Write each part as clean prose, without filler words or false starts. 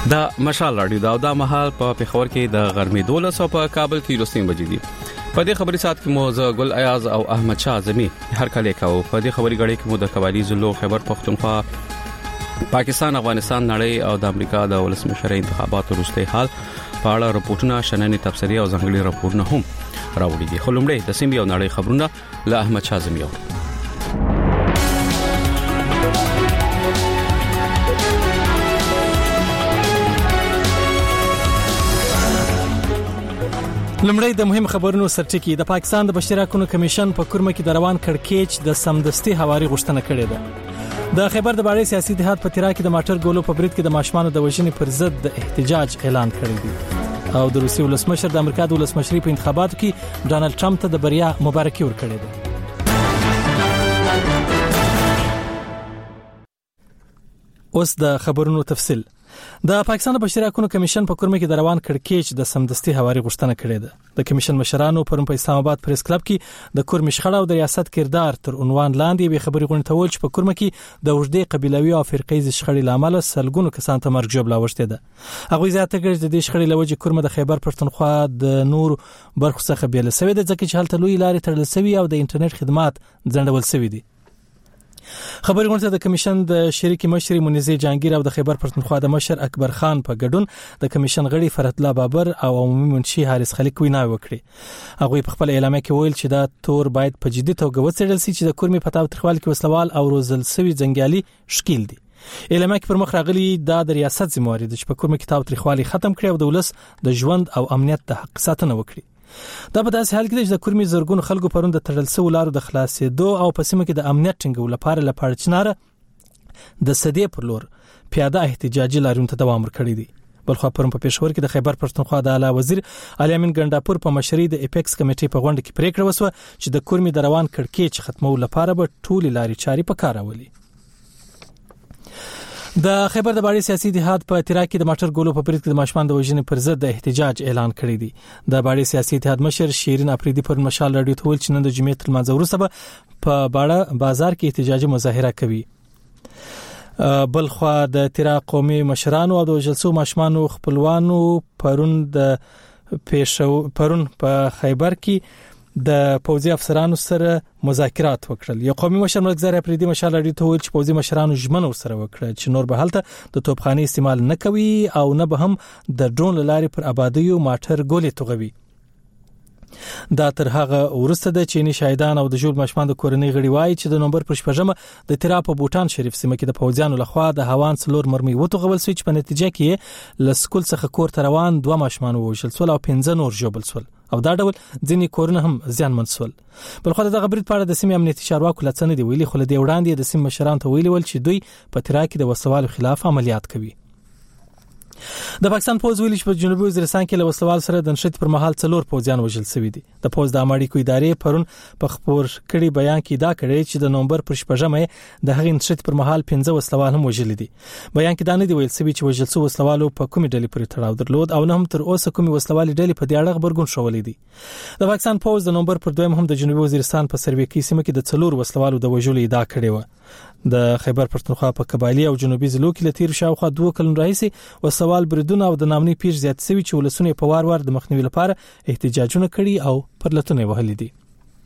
دا مشال رادیو دا مهال په پېښور کې د غرمې 12 او په کابل کې لسنیم بجې دي. په دې خبري سات کې مو ګل ایاز او احمد شاه اعظمي هر کله کاو. په دې خبري غړي کې مو د قوالی زلو خیبر پختونخوا پاکستان افغانستان نړۍ او د امریکا د ولسمشر انتخاباتو وروسته حال په اړه راپورټونه شننې تبصرې او ځنګړي راپورونه هم راوړي دي. خلومړی د سیمې او نړۍ خبرونه له احمد شاه اعظمي. لمړی د مهم خبرونو سرټکی. د پاکستان د بشري حقوقو کمیشن په کورمه کې د روان کړکېچ د سمدستي هواري غوښتنه کړې ده. د خیبر د باړې سیاسي اتحاد په تیرا کې د ماټر ګولو په برید کې د ماشومان د وژنې پر ضد د احتجاج اعلان کړی دی او د روسي ولسمشر د امریکا د ولسمشرۍ په انتخاباتو کې ډانلډ ټرمپ ته د بریا مبارکي ورکړې ده. اوس د خبرونو تفصیل. د پاکستان بشري حقوقو کمیشن په کورمه کې د روان کړکېچ د سمدستي هواري غوښتنه کړې ده. د کمیشن مشرانو پرون په اسلام آباد پریس کلب کې د کورمې شخړه او د ریاست کردار تر عنوان لاندې به خبري غونډه ول چې په کورمه کې د وجدي قبيلوي او فرقیز شخړې لامل سلګونو کسان ته مرګ جوړ لاوښته ده. هغه زیاته کړي د دې شخړې لوجه کورمه د خیبر پښتونخوا د نور برخو څخه بیل شوی ده ځکه چې هلته لوی لارې تړل شوی او د انټرنیټ خدمات ځنډول شوی دي. خبري غونډه د کمیشن د شریک مشر منیزه جهانگیر او د خیبر پښتونخوا د مشر اکبر خان په ګډون د کمیشن غړي فرت الله بابر او عمومي منشي حارث خلیق وینا وکړي. هغه په خپل اعلامیه کې ویل چې دا تور باید په جدي توګه وڅېړل شي چې د کورمې پتاو ترخوال کې وسلوال او روزل سوي ځنګالي شکیل دي. اعلامیه کې پر مخ راغلي د ریاست ذمہواری د چې په کورمې کې تاو ترخوالي ختم کړي او د ولس د ژوند او امنیت د حق ساتنه وکړي. دا په داسې حال کې چې د کورمې زرګونو خلکو پرون د تړل سو لارو د خلاصېدو او په سیمه کې د امنیت ټینګولو لپاره لپارچناره د سدې پر لور پیاده احتجاجي لارونو ته دوام ورکړی دی. بلخو پرون په پېښور کې د خیبر پښتونخوا د اعلی وزیر علي امین ګنداپور په مشرۍ د اپیکس کمیټې په غونډه کې پریکړه وسوه چې د کورمې د روان کړکېچ ختمولو لپاره به ټول لارې چاري په کار راولي. د خیبر د باړې سیاسي اتحاد په تیرا کې د ماټر ګولو په برید کې د ماشومان د وژنې پر ضد د احتجاج اعلان کړی دی. د باړې سیاسي اتحاد مشر شیرین افریدي پر مشال رادیو ته ویل چې نن د جمعې تر لمانځه وروسته په باړه بازار کې احتجاجي مظاهره کوي. بلخو د تیرا قومي مشرانو او د وژلسو ماشومانو خپلوانو پرون په خیبر کې د پوځي افسرانو سره مذاکرات وکړل. یو قومي مشر ملکزار افریدي مشال رادیو ته ویل چې پوځي مشرانو ژمنه سره وکړه چې نور به هلته د توپخانه استعمال نه کوي او نه به هم د ډرون لارې پر آبادی او ماټر ګولې توغوي. دا تر هغه ورسته د چینی شاهدان او د جوړ ماشومان د کورنۍ غړي وایي چې د نومبر پر شپږمه د تیرا په بوتان شریف سیمه کې د پوځیانو لخوا د هوان څلور مرمۍ وتوغول شوې چې په نتیجه کې لسکول څخه کور ته روان 2 ماشومان ووژل شول او 15 نور ژوبل شول او دا ډول ځینې کورونه هم زیانمن شول. بلخو دغه برید په اړه د سیمې امنیتي چارواکو لڅنې دی ویلي خو له دې وړاندې د سیمې مشران ته ویلي ول چې دوی په تیرا کې د وسوالو خلاف عملیات کوي. د پاکستان پوز ویلي چې په جنوبي وزیرستان کې له وسوال سره د نشټ پر مهال 4 پوځیان وژل شوي دي. د پوز د امریکو ادارې پرون په خبر کړي بیان کې دا کړی چې د نومبر پر شپږمه د هغې نشټ پر مهال 15 وسوال هم وژل دي. بیان کې دا نه دی ویل شوی چې وژل شو وسوالو په کومې ډلې پورې تړاو درلود او نه هم تر اوسه کومې وسوالې ډلې په دې اړه خبرګون شولې دي. د پاکستان پوز د نومبر پر 2 هم د جنوبي وزیرستان په سرویکي سیمه کې د 4 وسوالو د وژلو ادعا کړې و. د خیبر پښتونخوا په قبایلی او جنوبي ضلعو کې لتیر شاوخوا 2 کلن راهیسي وسوال بریدونه او د نامني پیر زیات شوی چې ولسونه په وار د مخنیوي لپاره احتجاجونه کړي او پرلتونه وهلي دي.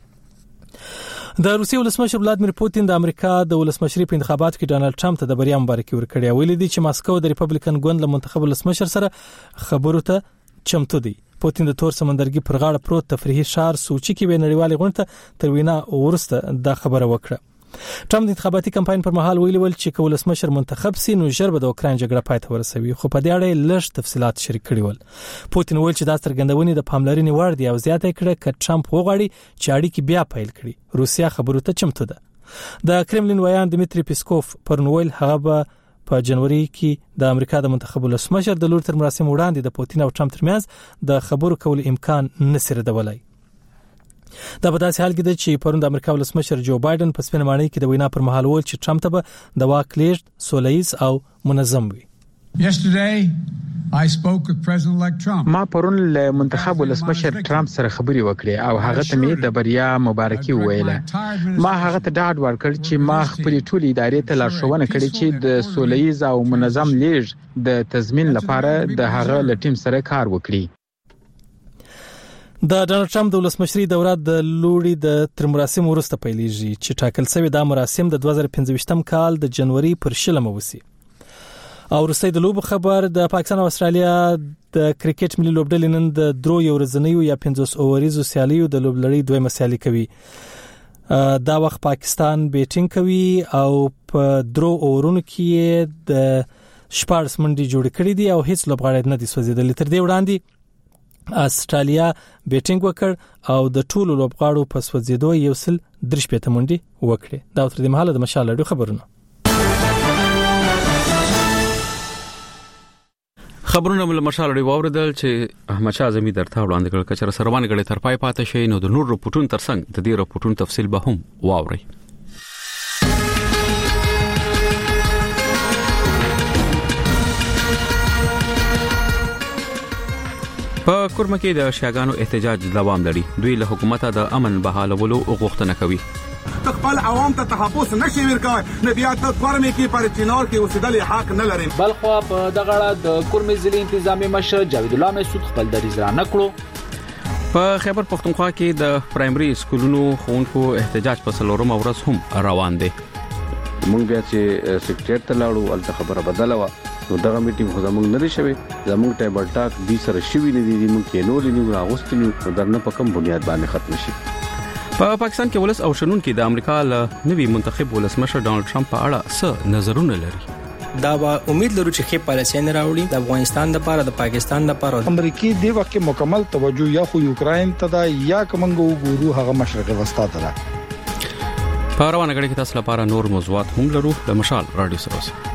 د روسي ولسمشر ولادمیر پوتین د امریکا د ولسمشرۍ په انتخاباتو کې ډانلډ ټرمپ ته د بریا مبارکي ورکړې او ویلي دي چې ماسکو د ریپبلیکن ګوند له منتخب ولسمشر سره خبرو ته چمتو دی. پوتین د تور سمندرګي پر غاړه پروت تفریحي شهر سوچي کې به نړیوال غونډه تر وینا ورسته د خبره وکړه. ټرمپ د انتخاباتي کمپاین پر مهال ویلي ول چې ولسمشر منتخب سي نو ژر به د اوکراین جګړه پای ته ورسوي خو په دې اړه لږ تفصيلات شریک کړي ول. پوتین ویل چې دا څرګندونې د پاملرنې وړ دي او زیاته کړه چې ټرمپ وغواړي چې اړیکې بیا پیل کړي. روسیا خبرو ته چمتو ده. د کرملین ویان دمیتری پیسکوف پرنویل هغه به په جنوري کې د امریکا د منتخب ولسمشر د لور تر مراسم وړاندې د پوتین او ټرمپ ترمنځ د خبرو کول امکان نسره دولای. دا په داسې حال کې ده چې پرون د امریکا ولسمشر جو بایدن په سپین ماڼۍ کې د وینا پر مهال ویل چې ټرمپ ته به د واک لیږد سولهییز او منظم وي. Yesterday ما پرون له منتخب ولسمشر ټرمپ سره خبري وکړې او هغه ته مې د بریا مبارکي وویله. ما هغه ته ډاډ ورکړ چې ما خپل ټول ادارې ته لارښوونه کړې چې د سولهییز او منظم لیږد د تضمین لپاره د هغه له ټیم سره کار وکړي. د ډانلډ ټرمپ د ولسمشري دوره د لوړې د تر مراسم وروسته پیلېږي چې ټاکل شوی دا مراسم د 2015 کال د جنوري پر 10 وسی. او روسي د لوب خبر د پاکستان او استرالیا د کرکټ ملي لوبډلې نن د درو یو ورځنیو یا 50 اووريزو سیالیو د لوبلړۍ دویمه سیالي کوي. دا وخت پاکستان بیټینګ کوي او په درو اورونو کې د شپارس منډي جوړ کړی دي او هیڅ لوبغاړی نه دي سوځیدل. تر دې وړاندې استرالیا بیټینګ وکړ او د ټولو لوبغاړو په سوځیدو یو سل درش پېته منډي وکړي. دا تر دې مهاله د مشال اړو خبرونه. خبرونه مل مشال اړو اوریدل چې احمد شاه زمي درته وړاندې کړل کچره سروان غړي تر پای پاتې شي نو د نور رپورټون ترڅنګ د دې رپورټون تفصیل به هم واوري. په کورمه کې د شیاګانو احتجاج دوام لري. دوی له حکومت د امن بحالولو غوښتنه کوي. خپل عوام ته تحفظ نشي ورکوي نه بیا د کورمه کې پر چینار کې اوسېدل حق نه لري. بلخو په دغه د کورمه ضلع انتظامی مشر جاوید الله مسعود خپل دریځ را نکړو. په خیبر پختونخوا کې د پرایمري سکولونو ښوونکو احتجاج په څلورم ورځ هم روان دي. مونږ بیا چې سیکریټریټ ته لاړو الته خبره بدله و نو دغه میټینګ خو زمونږ نه لري شوی. زمونږ ټیبل ټاک دي سره شوی نه دي مونږ کې نو لنی راغوستنی درنه په کوم بنیاد باندې ختم شي. په پاکستان کې ولس او شنون کې د امریکا له نوي منتخب ولسمشر ډانلډ ټرمپ په اړه څه نظرونه لري. دا به امید لرو چې خې پالیسي نه راوړي د افغانستان لپاره د پاکستان لپاره. امریکای دی وخت مکمل توجه یا خو یوکرين ته دا یا کومنګو ګورو هغه مشرق وسطا ته را. په روانه غړي کې تاسو لپاره نور موضوعات هم لرو د مشال رادیو سره.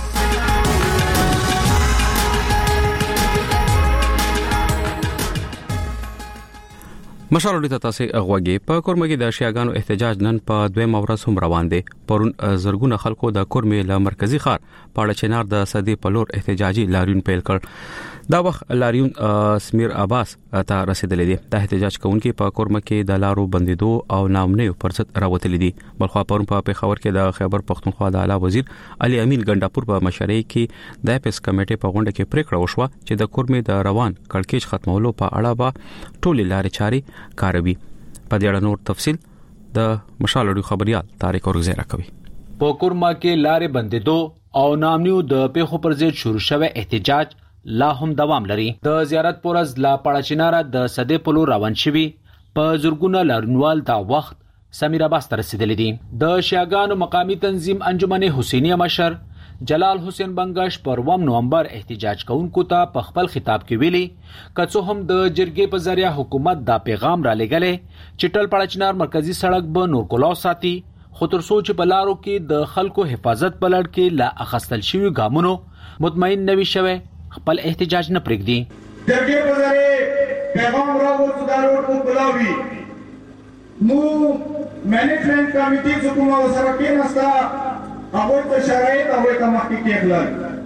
مشال ورته تاسو غوږی په کورمګي د شیاګانو احتجاج نن په دویم ورځ هم روان دي. پرون زرګونه خلکو د کورمې له مرکزی ښار پاړه چنار د صدې په لور احتجاجي لاریون پیل کړ. دا وخت لاریون سمیر عباس ته رسیدلې دي. د احتجاج کوونکو په کورمه کې د لارو بندیدو او نامنیو پرڅت راوتلې دي. بلخو پرون په پیښور کې د خیبر پختونخوا د اعلی وزیر علي امین ګنداپور په مشرۍ کې د اپس کمیټې په غونډه کې پریکړه وشوه چې د کورمې د روان کړکېچ ختمولو په اړه به ټولې لارې چارې کاروي. په دې اړه نور تفصیل د مشال اړو خبريال طارق اورغزی راکوي. په کورما کې لارې بندیدو او نامنیو د پیښو پر ضد شروع شوه احتجاج لا هم دوام لري. د زیارت پورز لا پړچیناره د صدې په لور روان شوي په زرګونه لارنوال دا وخت سمیر عباس ته رسیدلې دي. د شیاګانو مقامی تنظیم انجمن حسینیه مشر جلال حسین بنگش پر 1 نومبر احتجاج کوونکو ته په خپل خطاب کې ویلي کڅو هم د جرګې په ذریعہ حکومت دا پیغام را لګلې چې ټل پړچینار مرکزی سړک به نور کلاو ساتي خو تر سوچ په لارو کې د خلکو حفاظت په لړ کې لا اخستل شوی ګامونو مطمئن نوي شوه خپل احتجاج نه پرېږدي. جرګې په ذریعہ پیغام راوړو دا روډ کو کلاوي مو مینجمنت کمیټي حکومت سره کې نستا هغه ته شرایط هغه ته مخکې کېدل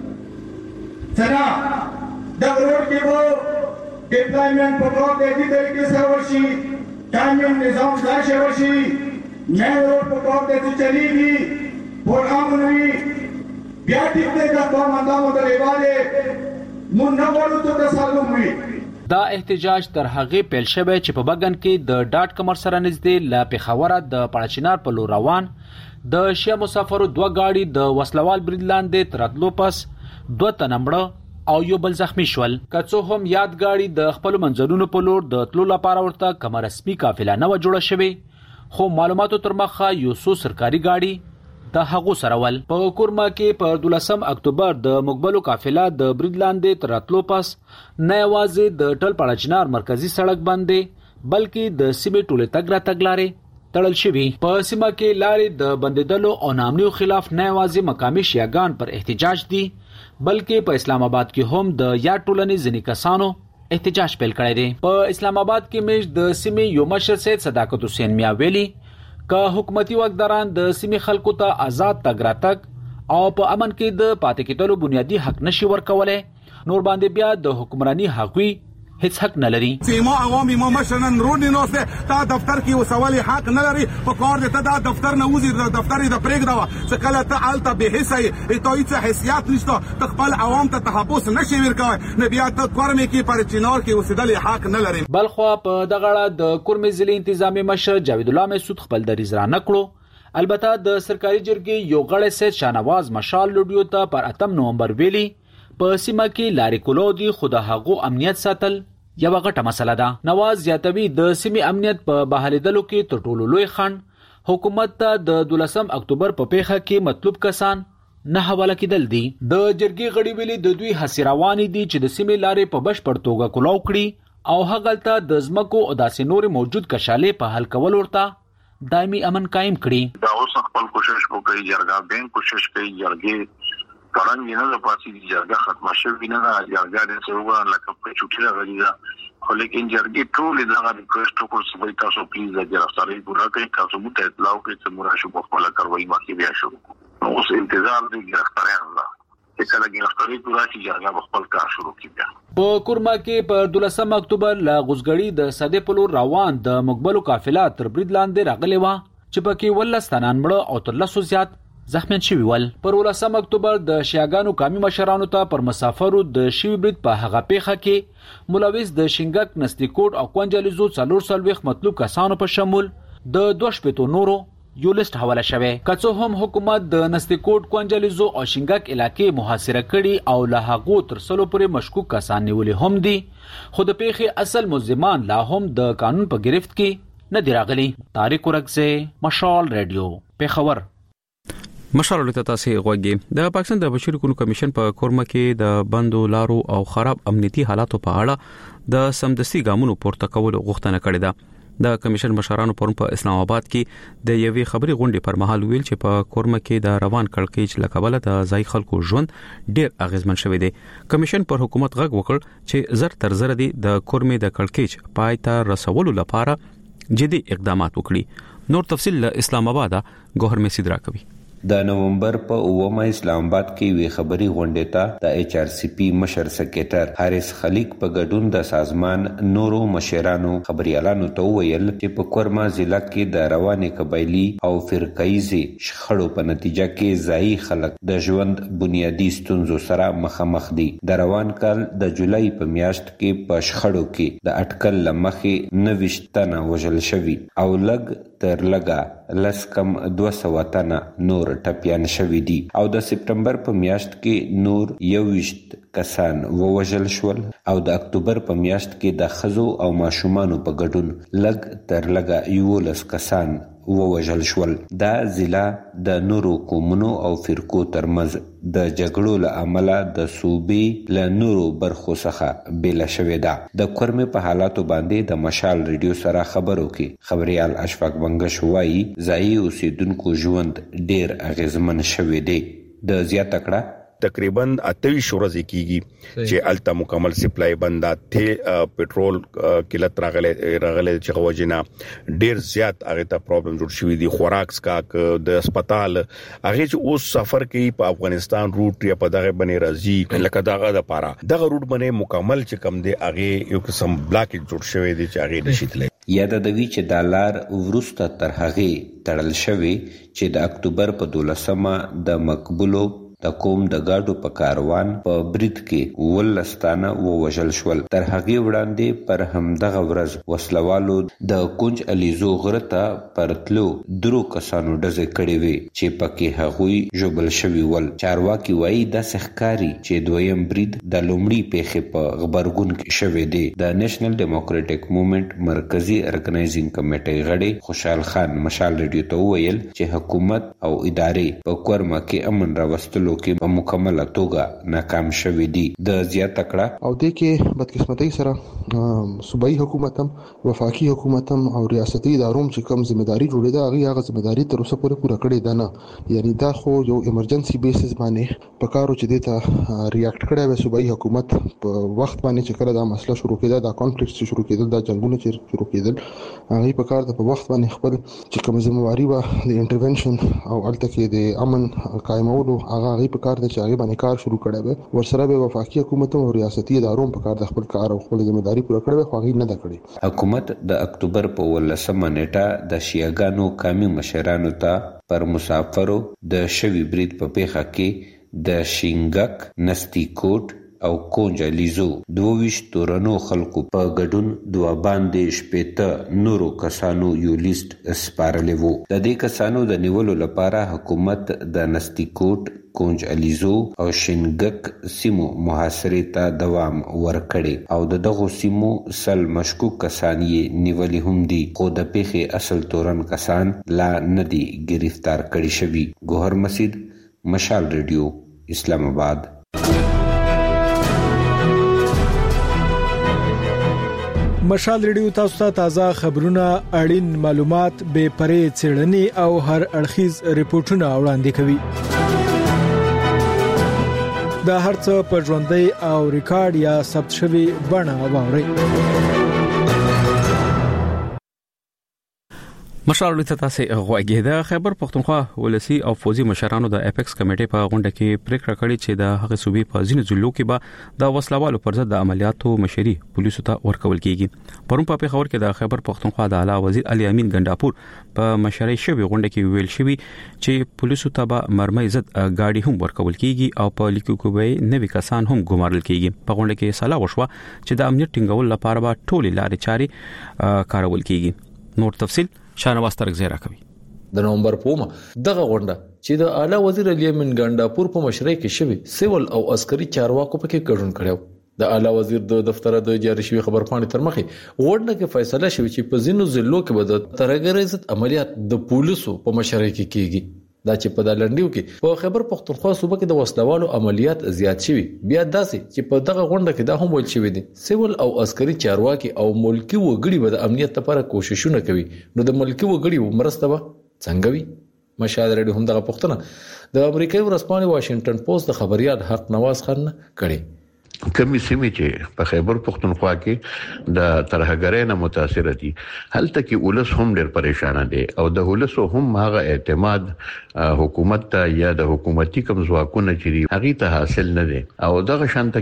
څنګه دا روډ کې وو ډیپلایمنٹ په پروګرام دی طریقې سره ورشي قانون نظام ځای شي ورشي مین روډ په پروګرام دی چلیږي پروګرام نوي بیا ټیک دی دا په مندامو د لیواله مون نه ورو ته تسلم وي. دا احتجاج تر هغه پیل شوه چې په بغن کې د ډاټ کمر سره نږدې لا پیښوره د پړچینار په لور روان د شیا مسافرو دوه گاډي د وسلوال بریدلاندې تراتلو پس دوه تنمړه او یو بل زخمی شول. کڅو هم یاد گاډي د خپل منځلونو په لور د تلو لپاره ورته کوم رسمي قافله نه و جوړه شوی خو معلوماتو تر مخه یو څو سرکاري گاډي د هغو سره ول. په کورما کې په 12 اکتوبر د مقبلو قافله د بریدلاندې تراتلو پس نه یوازې د ټل پړچینار مرکزی سړک باندې بلکې د سیمې ټوله تګرا تګلارې تړل شوی. په سیمه کې لارې د بندیدلو او نامنیو خلاف نه یوازې مقامي شیعاګان پر احتجاج دي بلکې په اسلام آباد کې هم د یا ټولنې ځینې کسانو احتجاج پیل کړی دی. په اسلام آباد کې مېش د سیمې یو مشر سید صداقت حسین میا ویلي که حکومتي واکداران د سیمې خلکو ته آزاد تګ راتګ او په امن کې د پاتې کېدلو بنیادی حق نشي ورکولای نور باندې بیا د حکمرانی حقوي هیڅ حق نه لري. سیما عوامي ما مشنن رونی نوسته تا دفتر کې وسوالي حق نه لري په کار دې ته دا دفتر نه وزیر د دفتر د پرېګ دا چې کله ته الته به حصہ ته هیڅ حیثیت نشته خپل عوام ته تحفظ نشي ورکوي نه بیا ته کورمې کې پر چینار کې وسیدل حق نه لري. بلخو په دغه اړه د کورمې ضلع انتظامی مشر جاوید الله مسعود خپل دریځ را نکړو. البته د سرکاري جرګې یو غړی سید شاهنواز مشال لوډیو ته پر 8 نومبر ویلي په سیمه کې لارې کولو دي خو د هغو امنیت ساتل یو غټه مسله ده. نواز زیاتوي د سیمې امنیت په بحالېدلو کې تر ټولو لوی خنډ حکومت ته د 12 اکتوبر په پیښه کې مطلوب کسان نه حواله کېدل دي. د جرګې غړي ویلي د دوی هڅې روانې دي چې د سیمې لارې په بشپړ توګه کلاو کړي او هغلته د ځمکو او داسې نور موجود کشالې په حل کول ورته دایمي امن قائم کړي. دا اوس خپل کوشش وکړي جرګه بین کوشش کوي جرګې پران نه د پاتې جرګه ختمه شوې نه ده. جرګه د څوګه لکه په چوټي راغلي ده خو لیکن جرګې ټول دغه ریکوست وکړ چې تاسو پلیز د گرفتاری پورا کړئ تاسو مو ته اطلاع کړئ چې مراشو په خپل کاروایی مخکې بیا شروع اوس انتظار دی گرفتاری الله چې کله گرفتاری پورا شي جرګه خپل کار شروع کړي. په کورما کې په 12 اکتوبر لا غوسګړی د صدې په لور روان د مقبلو قافله تر برید لاندې راغلی و چې پکې ولستانان مړه او تر لسو زیات زخمیان شوي ول. پر 18 اکتوبر د شیاګانو قومي مشرانو ته پر مسافرو د شوي برید په هغه پیښه کې ملوث د شینګک نستیکوټ او کوانجالیزو 440 مطلوب کسانو په شمول د 2 نورو یو لیست حواله شوه. کڅو هم حکومت د نستیکوټ کوانجالیزو او شینګک علاقې محاصره کړي او له هغه تر سلو پورې مشکوک کسان نیولې هم دي خو د پیښې اصل ملزمان لا هم د قانون په گرفت کې نه دی راغلي. طارق ورکزه مشال رادیو پیښور. مشال له تاسو غوږی د پاکستان د بشري حقوقو کمیشن په کورما کې د بندو لارو او خراب امنیتي حالاتو په اړه د سمدستي ګامونو پورته کول غوښتنه کړې ده. د کمیشن مشرانو پرون په اسلام آباد کې د یوې خبري غونډې پر مهال ویل چې په کورما کې د روان کړکېچ لکبله د ځای خلکو ژوند ډېر اغیزمن شوی دی. کمیشن پر حکومت غږ وکړ چې زر تر زر دی د کورمې د کړکېچ پای ته رسولو لپاره جدي اقدامات وکړي. نور تفصیل له اسلام آباد ګوهر میسي درا کوي. د نومبر په 9 اسلام آباد کې وی خبري غونډه ته د ایچ آر سی پی مشر سکریټر حارث خلیق په ګډون د سازمان نورو مشرانو خبريالانو ته ویل چې په کورما ضلع کې د روانې قبایلی او فرقایي شخړو په نتیجه کې ځای خلک د ژوند بنیادی ستونزو سره مخامخ دي. د روان کال د جولای په میاشت کې په شخړو کې د اټکل لمخې 90 تنه وژل شوي او لګ تر لګا لسکم 200 تنه نور ټپيان شوي دي او د سپټمبر په میاشت کې نور 21 کسان ووژل شول او د اکتوبر په میاشت کې د خزو او ماشومانو په ګډون لګ تر لګا 11 کسان ووژل شول. دا ضلع د نورو قومونو او فرقو ترمنځ د جګړو له امله د صوبې له نورو برخو څخه بیل شوې ده. د کورمې په حالاتو باندې د مشال ریډیو سره خبرو کې خبريال اشفاق بنگش وایي ځای اوسیدونکو ژوند ډېر اغیزمن شوی دی. د زیاته کړه تقریبا 28 ورځې کیږي چې الته مکمل سپلای بندا ته پټرول قلت راغله چې غوجنا ډیر زیات هغه ته پرابلم جوړ شوې دي. خوراک سکا د هسپتال هغه چې اوس سفر کوي په افغانستان روټ یا په دغه باندې راځي لکه دغه د پاره دغه روټ باندې مکمل چې کم دی هغه یو قسم بلاک جوړ شوی دی چې هغه نشیتل. یاد د وی چې ډالر ورسته تر هغه تړل شوی چې د اکتوبر په 12مه د مقبولو د کوم د گاډو په کاروان په برید کې ولستانه ووژل شول. تر هغه وړاندې پر همدغه ورځ وسلوالو د کونج الیزو غرته پرتلو درو کسانو ډزې کړې وي چې پکې هغوی جوبل شوی ول. چارواکي وایي د سخکاری چې دویم برید د لومړي پیښې په خبرګون کې شوی دی. د نېشنل ډیموکراټک موومېنټ مرکزی ارګنایزینګ کمیټې غړي خوشحال خان مشال ریډیو ته ویل چې حکومت او ادارې په کورما کې امن راوستلو کې په مکمله توګه ناکام شوي دي. د زیاته کړه او د کې بدقسمتۍ سره صوبایي حکومت هم وفاقي حکومت هم او ریاستي ادارو چې کوم ځمېداري جوړېده هغه ځمېداري تر اوسه پورې پوره کړې ده نه. یعنی دا خو یو ایمرجنسي بیسز باندې په کارو چې دته ریاکټ کړی وي صوبایي حکومت په وخت باندې چې کله دا مسله شروع کېده دا کانفلیکټ چې شروع کېدل دا جنگونه چې شروع کېدل هغه په کار د په وخت باندې خپل چې کوم ځمواري و د انټرونشن او الته کې د امن قائمولو هغه هغه په کار د چاغي باندې کار شروع کړي به ورسره به وفاقي حکومت او ریاستي ادارو په کار د خپل کار او خپل ځمېداري پوره کړي خو هغه نه ده کړې. حکومت د اکتوبر په 18 نیټه د شیعاګانو قومي مشرانو ته پر مسافرو د شوی برید په پیښه کې د شینګک، نستیکوټ او کونجالیزو 22 تورنو خلکو په ګډون دوا باندې شپېته نورو کسانو یو لیست سپارلی وو. د دې کسانو د نیولو لپاره حکومت د نستیکوټ، کونجالیزو او شینګک سیمو محاصرې ته دوام ورکړي او دغه سیمو سل مشکوک کسان یې نیولي هم دي، خو د پیښې اصل تورن کسان لا نه دي گرفتار کړي شوي. ګوهر مسید، مشال ریډیو، اسلام آباد. مشال ریډیو تاسو ته تازه خبرونه، اړین معلومات، بې پرې څېړنې او هر اړخیز ریپورتونه وړاندې کوي. دا هرڅه په ژوندۍ او ریکارډ یا ثبت شوی بڼه واورئ. مشال ته تاسو غوږی د خیبر پښتونخوا ولسی او فوزي مشرانو د اپیکس کمیټې په غونډه کې پریکړه کړې چې د هغه صوبې په ځینو ضلعو کې به د وسلوالو پر ضد د عملیاتو مشري پولیسو ته ورکول کیږي. پرون په پیښور کې د خیبر پښتونخوا د اعلی وزیر علي امین ګنداپور په مشرۍ شوی غونډه کې ویل شوی چې پولیسو ته به مرمۍ ضد گاډي هم ورکول کیږي او په لیکو کې به نوي کسان هم ګمارل کیږي. په غونډه کې سلا وشوه چې د امنیت ټینګول لپاره به ټولې لارې چارې کارول کیږي. نور تفصيل شانواز ترغزی راکوي. د نومبر په دغه غونډه چې د اعلی وزیر علي امین ګنداپور په مشرۍ کې شوی سیول او عسکري چارواکو پکې ګډون کړو. د اعلی وزیر د دفتر د جاری شوی خبرپاڼې تر مخې غونډه کې فیصله شوی چې په ځینو ضلعو کې به د ترهګرۍ ضد عملیات د پولیسو په مشرۍ کې کیږي. دا چې په دلنډیو کې په خیبر پښتونخوا صوبه کې د وسلوالو عملیات زیات شوي. بیا داسې چې په دغه غونډه کې دا هم ویل شوی دي سیول او عسکري چارواکي او ملکی وګړي به د امنیت لپاره کوششونه کوي. نو د ملکی وګړي مرسته به څنګه وي؟ مشاهده ریډیو هم دغه پوښتنه د امریکایي ورځپاڼې واشنگټن پوسټ د خبريال حق نواز خان کړي. کمی سیمې چې په خیبر پښتونخوا کې د ترهګرۍ نه متاثر دي هلته کې ولس هم ډېر پریشان دي او د ولس هم هغه اعتماد حکومت ته یا د حکومتي کمزواکونه چې هغه ته حاصل نه دي او دغه شانته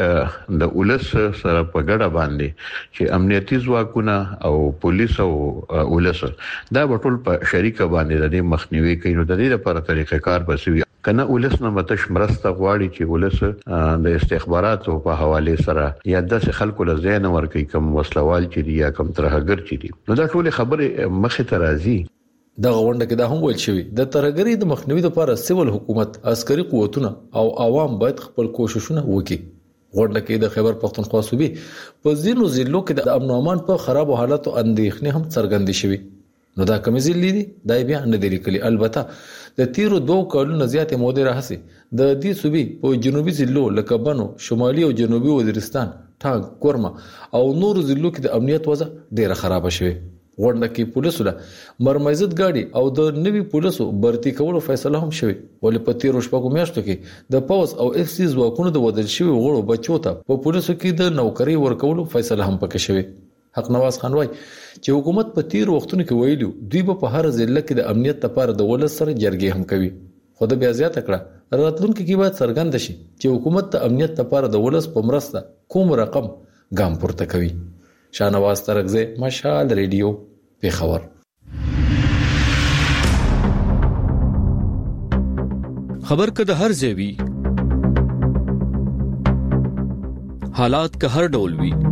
کې د ولس سره په ګډه باندې چې امنیتي ځواکونه او پولیس او ولس دا ټول په شریکه باندې د مخنیوي کوي. نو د دې لپاره طریقې کار بسوي کنه ولس نه متش مرسته غواړي چې ولس د استخباراتو په حواله سره یا د خلکو له ځای نه ورکي کوم وسلوال چې یا کوم ترهګر چې دي. نو دا ټول خبره مخه ته راځي. د غونډه کې دا هم ویل شوی د ترهګرۍ د مخنیوي لپاره سیول حکومت، عسکري قوتونه او عوام باید خپل کوششونه وکړي. غونډه کې د خیبر پښتونخوا صوبې په ځینو ضلعو کې د امن او امان په خراب حالت او اندېښنې هم څرګندې شوي. نو دا کومې ضلع دي دا بیا نه دي لیکلي. البته د تیرو 2 کلونو زیاتې مودې راهسي د دې صوبې په جنوبي ضلعو لکه بنو، شمالي او جنوبي وزیرستان، ټانګ، کورما او نور ضلعو کې د امنیت وضع ډیره خراب شوه. غونډه کې پولیسو له مرمایزت گاډي او د نوي پولیسو برتي کولو فیصله هم شوه. ولې په تیرو شپږو میاشتو کې د پاوس او اف سی ځواکونو د ودل شوی غړو بچو ته په پولیسو کې د نوکری ورکولو فیصله هم پکې شوه. حق نواز خان وای چې حکومت په تیر وختونو کې ویلو دوی په هر ضلع کې د امنیت لپاره د ولس سره جرګې هم کوي. خو د بیا زیات کړه راتلونکو کې باید څرګند شي چې حکومت د امنیت لپاره د ولس په مرسته کوم رقم ګام پورته کوي. شانواز ترغزی، مشال ریډیو، پیښور. خبر که د هر ځای وي، حالات که هر ډول وي،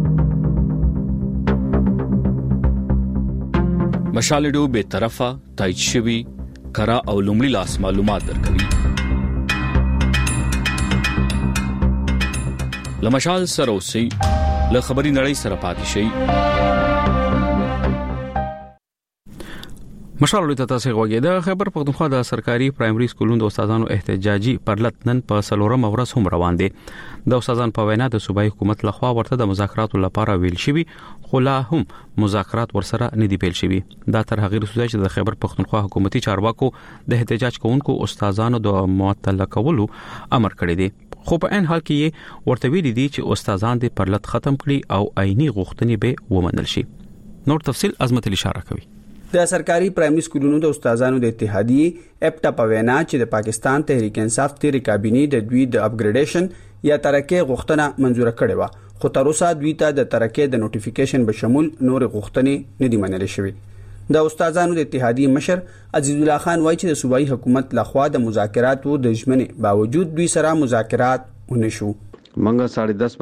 مشال ریډیو به طرفه تایید شوی کرا او لومړی لاس معلومات درکوي. لمشال سره اوسئ، له خبري نړۍ سره پاتې شئ. مشال ته تاسو غوږی د خیبر پښتونخوا د سرکاري پرایمري سکولونو د استادانو احتجاجي پرلط نن په سلورم ورځ هم روان دي. د استادان په وینا د صوبایي حکومت لخوا ورته د مذاکراتو لپاره ویل شوی خو لا هم مذاکرات ورسره نه دی پیل شوی. دا تر هغه رسوي چې د خیبر پښتونخوا حکومتي چارواکو د احتجاج کوونکو استادانو د معطل کولو امر کړی دی. خو په ان حال کې ورته ویل دي چې استادان دې پرلط ختم کړي او عیني غوښتنې به ومنل شي. نور تفصيل عظمت اشاره کوي. د سرکاري پرایمري سکولونو د استادانو د اتحادیې اپټا په وینا چې د پاکستان تحریک انصاف تیری کابینه د دوی د اپګریډیشن یا ترقی غوښتنه منزور کړې و، خو تر اوسه دوی ته د ترقی د نوټیفیکیشن به شمول نور غوښتنې نه دي منل شوې. د استادانو د اتحادیې مشر عزیز الله خان وایي چې د صوبایي حکومت لخوا د مذاکراتو د ژمنې باوجود دوی سره مذاکرات ونشو. منګه 10:30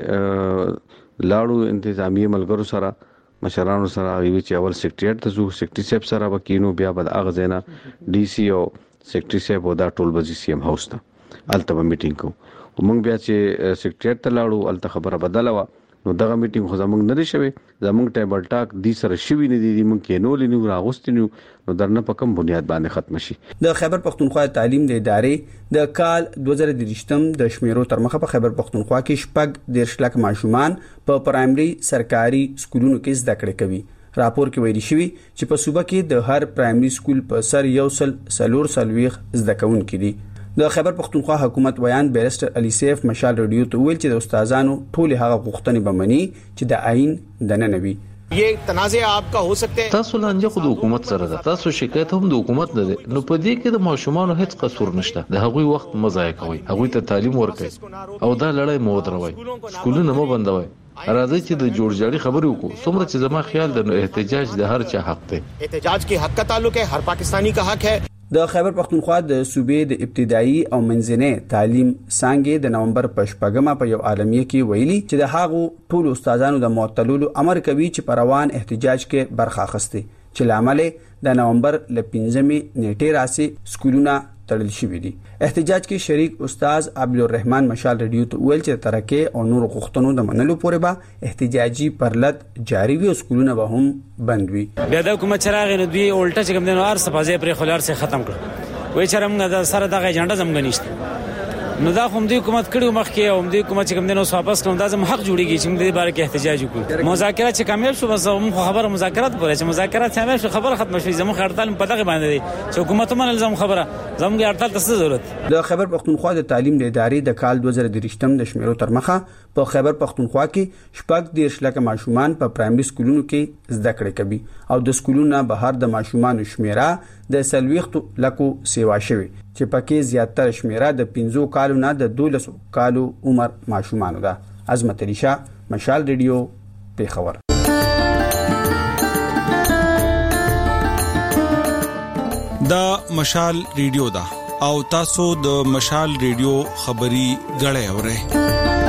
بجې لاړو انتظامی ملګرو سره مشرانو سره وی چې اول سیکریټریټ ته زو سیکریټری صاحب سره وکینو بیا بل اغزینا ډي سي او سیکریټری صاحب ودا ټول بزي سي ام هاوس ته الته میټینګ کو ومنګ بیا چې سیکریټریټ ته لاړو الته خبره بدله و نو دغه میټینګ خو زمونږ نه دی شوی، زمونږ ټیبل ټاک دی سره شوی نه دی مونږ کې نو لینو راغوستینو نو درنه په کوم بنیاد باندې ختم شي. د خیبر پختونخوا تعلیم د ادارې د کال 2023 د شمیرو تر مخه په خیبر پختونخوا کې شپږ 10 لک ماشومان په پرایمري سرکاري سکولونو کې زده کړې کوي. راپور کې ویل شوی چې په صوبه کې د هر پرایمري سکول په سر یو سل سلويخ زده کوونکي دي. د خیبر پختونخوا حکومت بیان بیرسټر علي سیف مشال رادیو ته ویل چې د استادانو ټول هغه غوښتنې بمني چې د آئین د نه نوي. یہ تنازع آپ کا ہو سکتے ہیں. تاسو لانجه خو د حکومت سره ده، تاسو شکایت هم د حکومت نه ده، نو په دې کې د ماشومان هیڅ قصور نشته. د هغوی وخت مزای کوي، هغوی ته تعلیم ورکړي او دا لړۍ مو دروي، سکولونه مو بندوي. راځي چې د جوړجاړي خبرې وکړو. څومره چې زما خیال د احتجاج د هر چا حق دی. احتجاج کی حق کا تعلق ہے، هر پاکستانی کا حق ہے. د خیبر پختونخوا د صوبې د ابتدایي او منځنۍ تعلیم څنګه د نومبر په 8مه په یو عالمیه کې ویلي چې د هغو ټول استادانو د معطلولو امر کوي چې په روان احتجاج کې برخه اخستي، چې لامل د نومبر ل 15مې نیټه راسي سکولونه تړل شوی دي. احتجاج کې شریک استاد عبدالرحمن مشال رادیو ته ویل چې ترکه او نور غوښتنو د منلو پورې به احتجاجي پرلط جاری وي او سکولونه به هم بند وي. بیا د حکومت چراغ نه دوی الټه چې کوم دنو ار صفازه پر خلار سره ختم کړ. وای چې موږ د سره دغه ایجنډا زمګ نشته. نو دا هم د حکومت کړي مخکې او د حکومت چې کوم دنو واپس کوم دا زم حق جوړیږي چې موږ د باره کې احتجاج وکړو. مذاکرات چې کامیاب شو بس موږ خبره مذاکرات پرې چې مذاکرات کامیاب شو خبره ختم شوه. زموږ هړتال په دغه باندې دي چې حکومت هم لازم خبره زموږ هړتال ته ضرورت. د خیبر پختونخوا د تعلیم د ادارې د کال 2023 د شمیرو تر مخه په خیبر پختونخوا کې شپږ 10 لک ماشومان په پرایمري سکولونو کې زده کړې کوي او د سکولونو بهر د ماشومان شمیره د 30 لکو سیوا شوی چې پکې زیاتره شمیره د 15 کالو نه د 12 کالو عمر ماشومان ده. عظمت علی شاه، مشال ریډیو، پیښور. دا مشال ریډیو ده او تاسو د مشال ریډیو خبري غړې اورئ.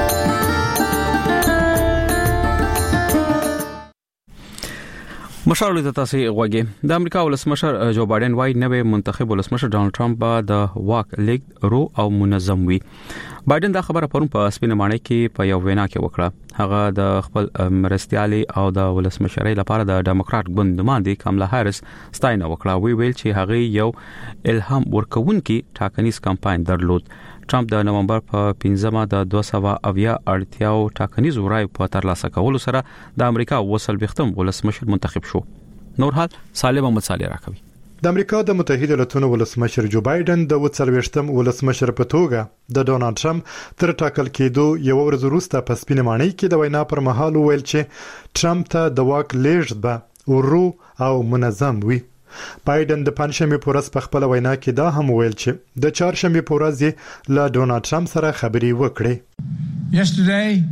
مشال د تاسو غوږی د امریکا ولسمشر جو بایدن وايي نوې منتخب ولسمشر ډانلډ ټرمپ به د واک لیږد رو او منظم وي. بایدن دا خبره پرون په سپینه ماڼۍ کې په یو وینا کې وکړه. هغه د خپل مرستيالي او د ولسمشرۍ لپاره د ډیموکرات ګوند نماینده کاملا هاریس ستاینه وکړه. ویل چې هغه یو الهام ورکوونکی ټاکنیز کمپاین درلود. ټرمپ د نومبر په 15مه د 280 ټاکنیز رای په ترلاسه کولو سره د امریکا وسلبختم ولسمشر منتخب شو. نور حال سالم محمد صالح راکوي. د امریکا د متحده ایالاتونو ولسمشر جو بایدن د 40م ولسمشر په توګه د ډونالد ټرمپ تر ټاکل کېدو یو ورځ وروسته په سپینه ماڼۍ کې د وینا پر مهال ویل چې ټرمپ ته د واک لیږد به ورو او منظم وي. بایدن د پنځشنبه په ورځ په خپل وینا کې دا هم ویل چې د چهارشنبه په ورځ له ډونالد ټرمپ سره خبرې وکړې.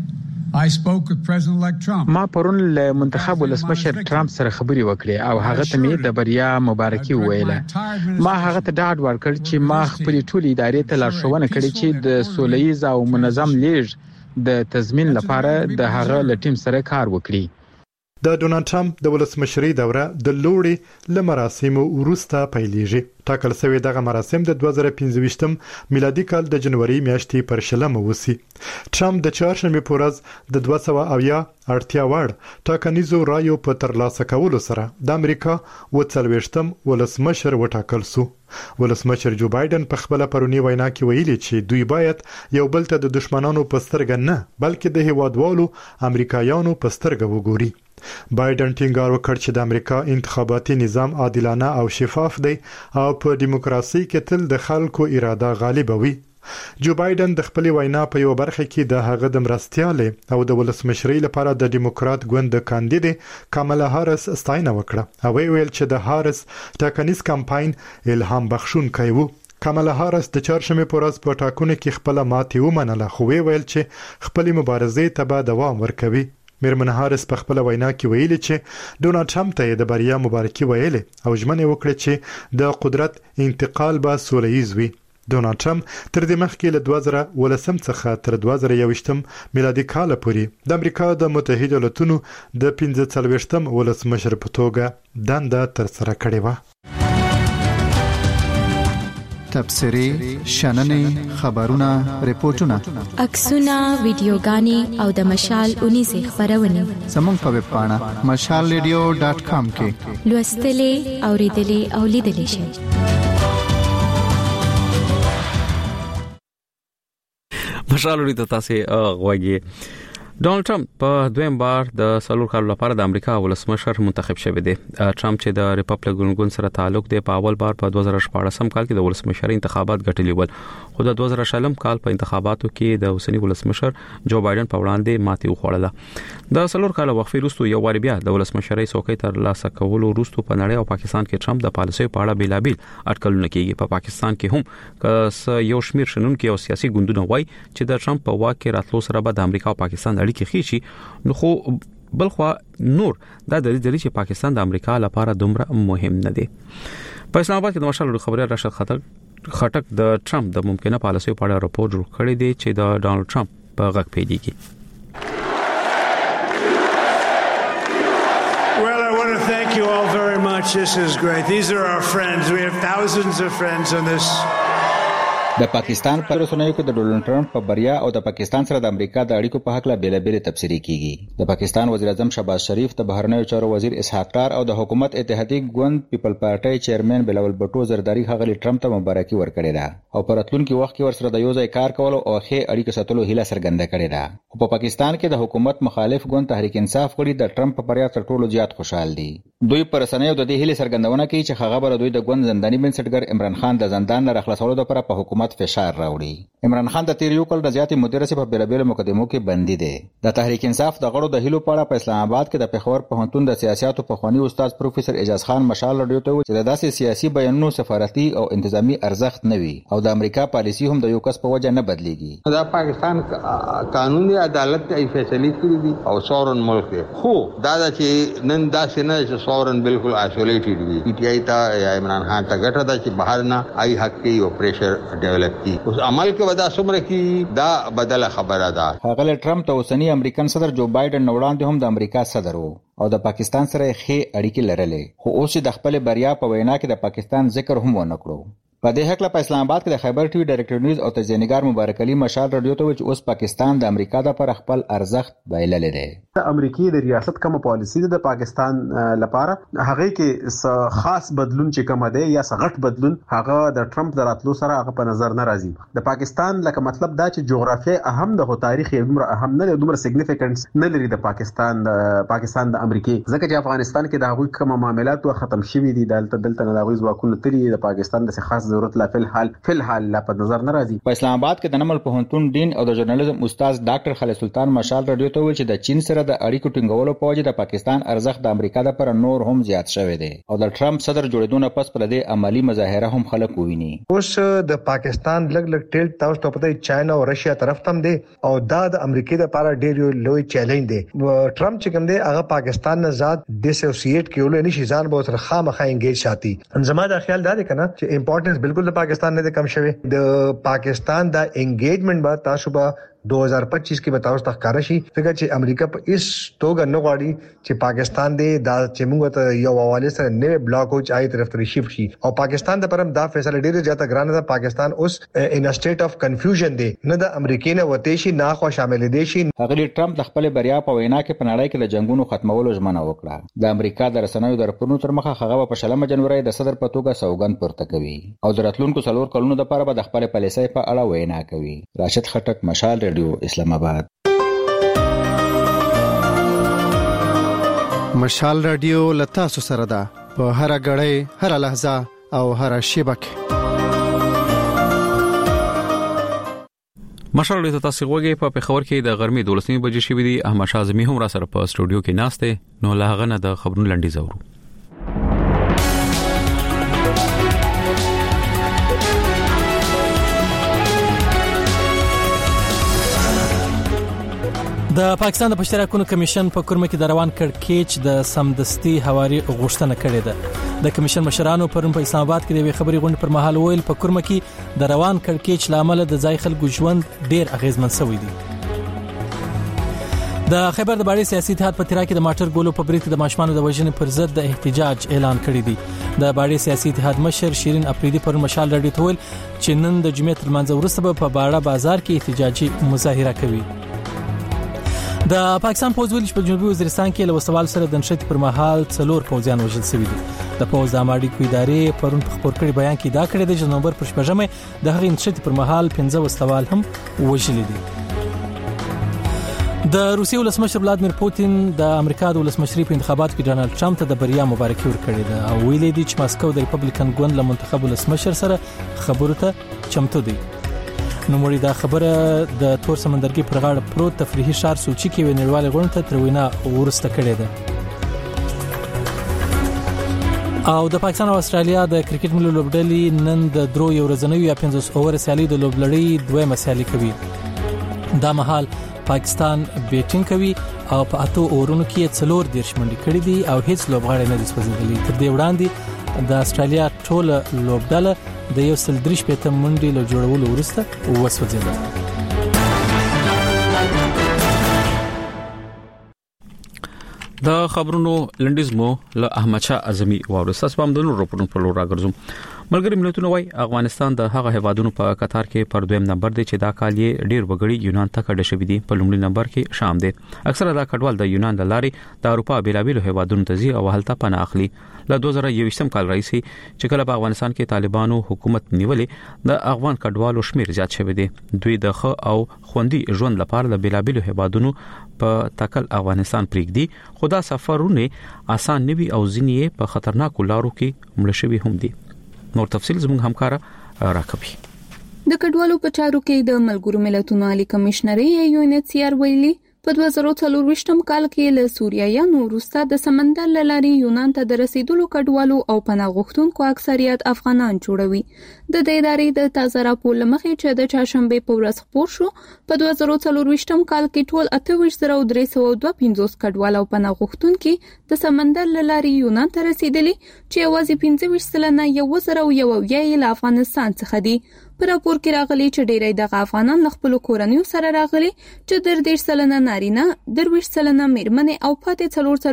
ما پرون له منتخب ولسمشر ټرمپ سره خبرې وکړې او هغه ته مې د بریا مبارکي وویله. ما هغه ته ډاډ ورکړ چې ما خپل ټول ادارې ته لارښوونه کړې چې د سولهییز او منظم لیږد د تضمین لپاره د هغه له ټیم سره کار وکړي. د ډونالد ټرمپ د ولسمشرۍ دوره د لوړې لمراسمو وروسته پیلېږي. ټاکل شوی دغه مراسم د 2025 میلادي کال د جنوري میاشتې پر شلمه وسی. ټرمپ د چهارشنبه په ورځ د 280 وړ ټاکنیزو رایو په ترلاسه کولو سره د امریکا 40م ولسمشر وټاکل شو. ولسمشر جو بایدن په خپل پرونی وینا کې ویلي چې دوی باید یو بل ته د دشمنانو په سترګه نه بلکې د هیوادوالو امریکایانو په سترګه وګوري. بایدن ټینګار وکړ چې د امریکا انتخاباتي نظام عادلانه او شفاف دی او په دیموکراسي کې تل د خلکو اراده غالب وي. جو بایدن د خپل وینا په یو برخه کې د هغه د مرستياله او د ولسمشرۍ لپاره د دیموکرات ګوند د کاندید کاملا هارس ستاینه وکړه او ویل چې د هارس ټاکنیز کمپاین الهام بخښونکی و. کاملا هارس د چهارشنبه په ورځ په ټاکنو کې خپل ماتې ومنله خو ویل چې خپل مبارزې ته به دوام ورکوي. میرمن هارس په خپل وینا کې ویلي چې ډونالد ټرمپ ته د بریا مبارکي ویلي او ژمنه وکړه چې د قدرت انتقال به سوله‌ییز وي. ډونالد ټرمپ تر دې مخکې له 2010 څخه تر 2021 میلادي کال پورې د امریکا د متحده ایالاتونو د 45 ولسمشر په توګه دنده تر سره کړې و. تبصرې، شننې، خبرونه، ریپورتونه، عکسونه، ویډیوګانې او د مشال 19 خبرونه زموږ په ویب پاڼه mashalradio.com کې لوستلې، اوریدلې او لیدلې شئ. مشال لري ته تاسو غوږی. ډونالد ټرمپ په دویم بار د سلور کال لپاره د امریکا ولسمشر منتخب شوی دی. ټرمپ چې د ریپبلیکن ګوند سره تعلق دی په اول بار په 2014 کال کې د ولسمشر انتخابات ګټلي ول خو د 2020 کال په انتخاباتو کې د اوسنی ولسمشر جو بایدن په وړاندې ماتې وخوړله. د سلور کال وقفې وروسته یو واری بیا د ولسمشرۍ څوکۍ تر لاسه کولو وروسته په نړۍ او پاکستان کې ټرمپ د پالیسۍ په اړه بیلابیل اټکلونه کوي. په پاکستان کې هم که یو شمیر شنونکو او سیاسي ګوندونه وایي چې د ټرمپ په واک کې راتلو سره به د امریکا او پاکستان اړیکې خېشي نو خو بلخوا نور دا دلیل دی چې پاکستان د امریکا لپاره دومره مهم نه دی. په اسلام آباد کې د مشال خبري راشد خټک د ټرمپ د ممکنه پالیسۍ په اړه راپور جوړ کړی دی چې د ډونالد ټرمپ په غږ پیډيږي. Well, I want to thank you all very much. This is great. These are our friends. We have thousands of friends on this. د پاکستان پر رسنیو کې د ډونالد ټرمپ په بریا او د پاکستان سره د امریکا د اړیکو په حق لا بیلابیل تفسیری کیږي. د پاکستان وزیر اعظم شهباز شریف، د بهرنیو چارو وزیر اسحاق ډار او د حکومت اتحادیه ګوند پیپل پارټي چیرمن بلاول بټو زرداری هغه ټرمپ ته مبارکي ورکړې ده او په راتلونکي وخت کې ورسره د یو ځای کار کول او ښه اړیکې ساتلو هیله څرګنده کړې ده. خو په پاکستان کې د حکومت مخالف ګوند تحریک انصاف غړي د ټرمپ په بریا تر ټولو زیات خوشحال دي. دوی پر رسنیو د دې هیله څرګندونه کوي چې هغه بر دوی د ګوند زنداني بنسټګر عمران خان د زندان نه خلاصولو لپاره په حکومت فشار راوړي. عمران خان د تیر یو کال د زیاتې مدیر سره په بیلابیل مقدمو کې بندي دي. د تحریک انصاف د غړو د هیلو په اړه په اسلام آباد کې د پیښور پوهنتون د سیاستو په خواني استاد پروفیسور اعجاز خان مشال رادیو ته چې د داسې سیاسي بیانونو سفارتي او انتظامی ارزښت نه وي او د امریکا پالیسی هم د یو کس په وجه نه بدليږي. دا پاکستان قانوني عدالت ته فیصله کړې دي او سورن ملک دی. خو دا چې نن داسې نه چې سورن بالکل آیسولیټډ وي. پی ټی آی ته یا عمران خان ته ګټه ده چې بهر نه آی حق کې یو پریشر ډیولپ کی. اوس عمل کې ودا سمره کی دا بدله خبره ده. هغه ټرمپ ته اوسنی امریکن صدر جو بایدن وړاندې هم د امریکا صدر وو او د پاکستان سره ښه اړیکې لرلې خو اوس د خپل بریا په وینا کې د پاکستان ذکر هم ونه کړو. په دې حق له په اسلام آباد کې د خیبر ټي وي ډایرکټر نیوز او تجزیه‌نګار مبارک علي مشال رادیو ته چې اوس پاکستان د امریکا د پر خپل ارزښت بایللې ده. امریکای د ریاست کوم پالیسی د پاکستان لپاره هغه کې خاص بدلون چې کوم دی یا غټ بدلون هغه د ټرمپ دراتلو سره هغه په نظر نه راځي. د پاکستان لکه مطلب دا چې جغرافیه اهم د تاریخ یې دومره اهم نه دومره سیګنیفیکانس نه لري د پاکستان د امریکای ځکه چې افغانستان کې د هغوی کوم معاملات ختم شوي دي دلته نه د هغوی ځواکونه تلي د پاکستان د خاص ضرورت لا فی الحال لا په نظر نه راځي. په اسلام آباد کې د نمل پوهنتون ډین او د ژورنالیزم استاد ډاکټر خالد سلطان مشال رادیو ته ویل چې د چین سره د اړیکو ټینګولو په وجه د پاکستان ارزښت د امریکا لپاره نور هم زیات شوی دی او د ټرمپ صدر جوړیدو نه پس پر دې عملی مظاهره هم خلک وویني. اوس د پاکستان لګ ټیلټ تاسو ته پته چاینا او رشیا طرف تم دی او دا د امریکا لپاره ډیر لوی چیلنج دی. ټرمپ چې کوم دی هغه پاکستان نه ذات ډیسوسییټ کیول نه شي ځان به تر خامخا انګیج ساتي. زما دا خیال دا دی کنه چې امپورټنس بالکل پاکستان نه کم شوی. د پاکستان دا انګیجمنٹ با تاسو به 2025 کې بتاوس تخکاره شي څنګه چې امریکا په اس توګه نه غواړي چې پاکستان دې دا چې موږ ته یو حواله سره نه بلاک او چای طرف ته شيفت شي او پاکستان د پرم دا فیصله ډیره زیاته ګرانه ده. پاکستان اوس ان ا سټیټ اف کنفیوژن دی نه د امریکای نه وته شي نه خو شامل دي شي. هغه ټرمپ د خپل بریا په وینا کې په نړۍ کې د جنگونو ختمولو ژمنه وکړه. د امریکا د رسنیو د راپورونو تر مخه هغه په 16 جنوري د صدر په توګه سوګند پورته کوي او د راتلونکو 4 کلونو لپاره به د خپل پالیسۍ په اړه وینا کوي. راشد خټک، مشال رادیو، اسلام آباد. مشال رادیو لتا سره ده په هر غړې هر لحظه او هر شیبه کې. مشال ته تاسو وګورئ په پیښور کې د غرمې 12 بجې شوې دي. احمد شاه زمي هم را سره په سټوډیو کې ناشته نو لا غنه د خبرونو لنډي زورو. د پاکستان د پښتراکونو کمیشن په کورمه کې د روان کړکېچ د سمدستي حواري غوښتنه کړې ده. د کمیشن مشرانو پرون په اسلام آباد کې د خبري غونډې پر مهال ویل په کورمه کې د روان کړکېچ لامل د ځای خلکو ژوند ډیر اغیزمن شوی دی. د خیبر د باړې سیاسي اتحاد په تیرا کې د ماټر ګولو په بریټ د ماشومان د وژنې پر ضد د احتجاج اعلان کړی دی. د باړې سیاسي اتحاد مشر شیرین اپریدي پر مشال رډي تول چې نن د جمعې تر منځ ورسته په باړه بازار کې احتجاجي مظاهره کوي. د پاکستان پوځ ویل چې په جنوبي وزیرستان کې له وسوال سره د نشټ پر مهال 4 پوځیان وژل شوي دي. د پوځ د اماډي کو ادارې پرون په خبر کړي بیان کې دا کړی د نومبر پر شپږمه د هغې نشټ پر مهال 15 وسوال هم وژل دي. د روسیې ولسمشر ولادمیر پوتین د امریکا د ولسمشرۍ په انتخاباتو کې ډانلډ ټرمپ ته د بریا مبارکي ورکړې ده او ویلي دي چې ماسکو د ریپبلیکن ګوند له منتخب ولسمشر سره خبرو ته چمتو دي. نو موري دا خبره د تور سمندرګي پر غاړه پروت تفریحي شهر سوچي کې ونیواله غونډه ته تر وینا ورسته کړې ده. او د پاکستان او استرالیا د کرکټ ملي لوبډلې نن د درو یو ورځنیو یا 50 اوور سیالي د لوبلړۍ دویمه سیالي کوي. دا مهال پاکستان بیټینګ کوي او په 8 اورونو کې 4 دیرش منډي کړې دي او هیڅ لوبغاړی نه دي سوځېدلي. تر دې وړاندې د استرالیا ټول لوبډله د یو سل درش پته منډي له جوړولو وروسته وسوځیدل. د خبرونو لنډیزمو له احمد شاه اعظمي ورسته سپم د نورو په لور راګرځم. ملګری ملتونه وايي افغانستان د هغه هیوادونو په قطار کې پر دویم نمبر دی چې دا کال یې ډیر وګړي یونان ته کډه شوی دي. په لومړي نمبر کې شام دی. اکثره دا کډوال د یونان د لارې د اروپا بیلابیلو هیوادونو ته ځي او هلته پناه اخلي. له 2021 کال راځي چې کله په افغانستان کې طالبانو حکومت نیولې د افغان کډوالو شمیر زیات شوی دی. دوی د خو او خوندي ژوند لپاره د بیلابیلو هیوادونو په تکل افغانستان پریږدي. خدا سفرونه آسان نوي او ځینې په خطرناکو لارو کې مړ شوی هم دي. نور تفصیل زموږ همکار راکوي. د کډوالو په چارو کې د ملګرو ملتونو عالی کمشنري UNHCR ویلي په 2024 کال کې له سوریایانو وروسته د سمندر لارې یونان ته د رسیدلو کډوالو او پناه غوښتونکو اکثریت افغانان جوړوي. د دې ادارې د تازه راپور لمخې چې د چهارشنبه په ورځ خبر شو په 2024 کال کې ټول 28,352 کډوال او پناه غوښتونکي د سمندر لارې یونان ته رسیدلي چې یوازې 25,101 یې له افغانستان څخه دي. په راپور کې راغلي چې ډېری دغه افغانان له خپل کورنیو سره راغلي چې 13 نارینه 23 میرمنې او پاتې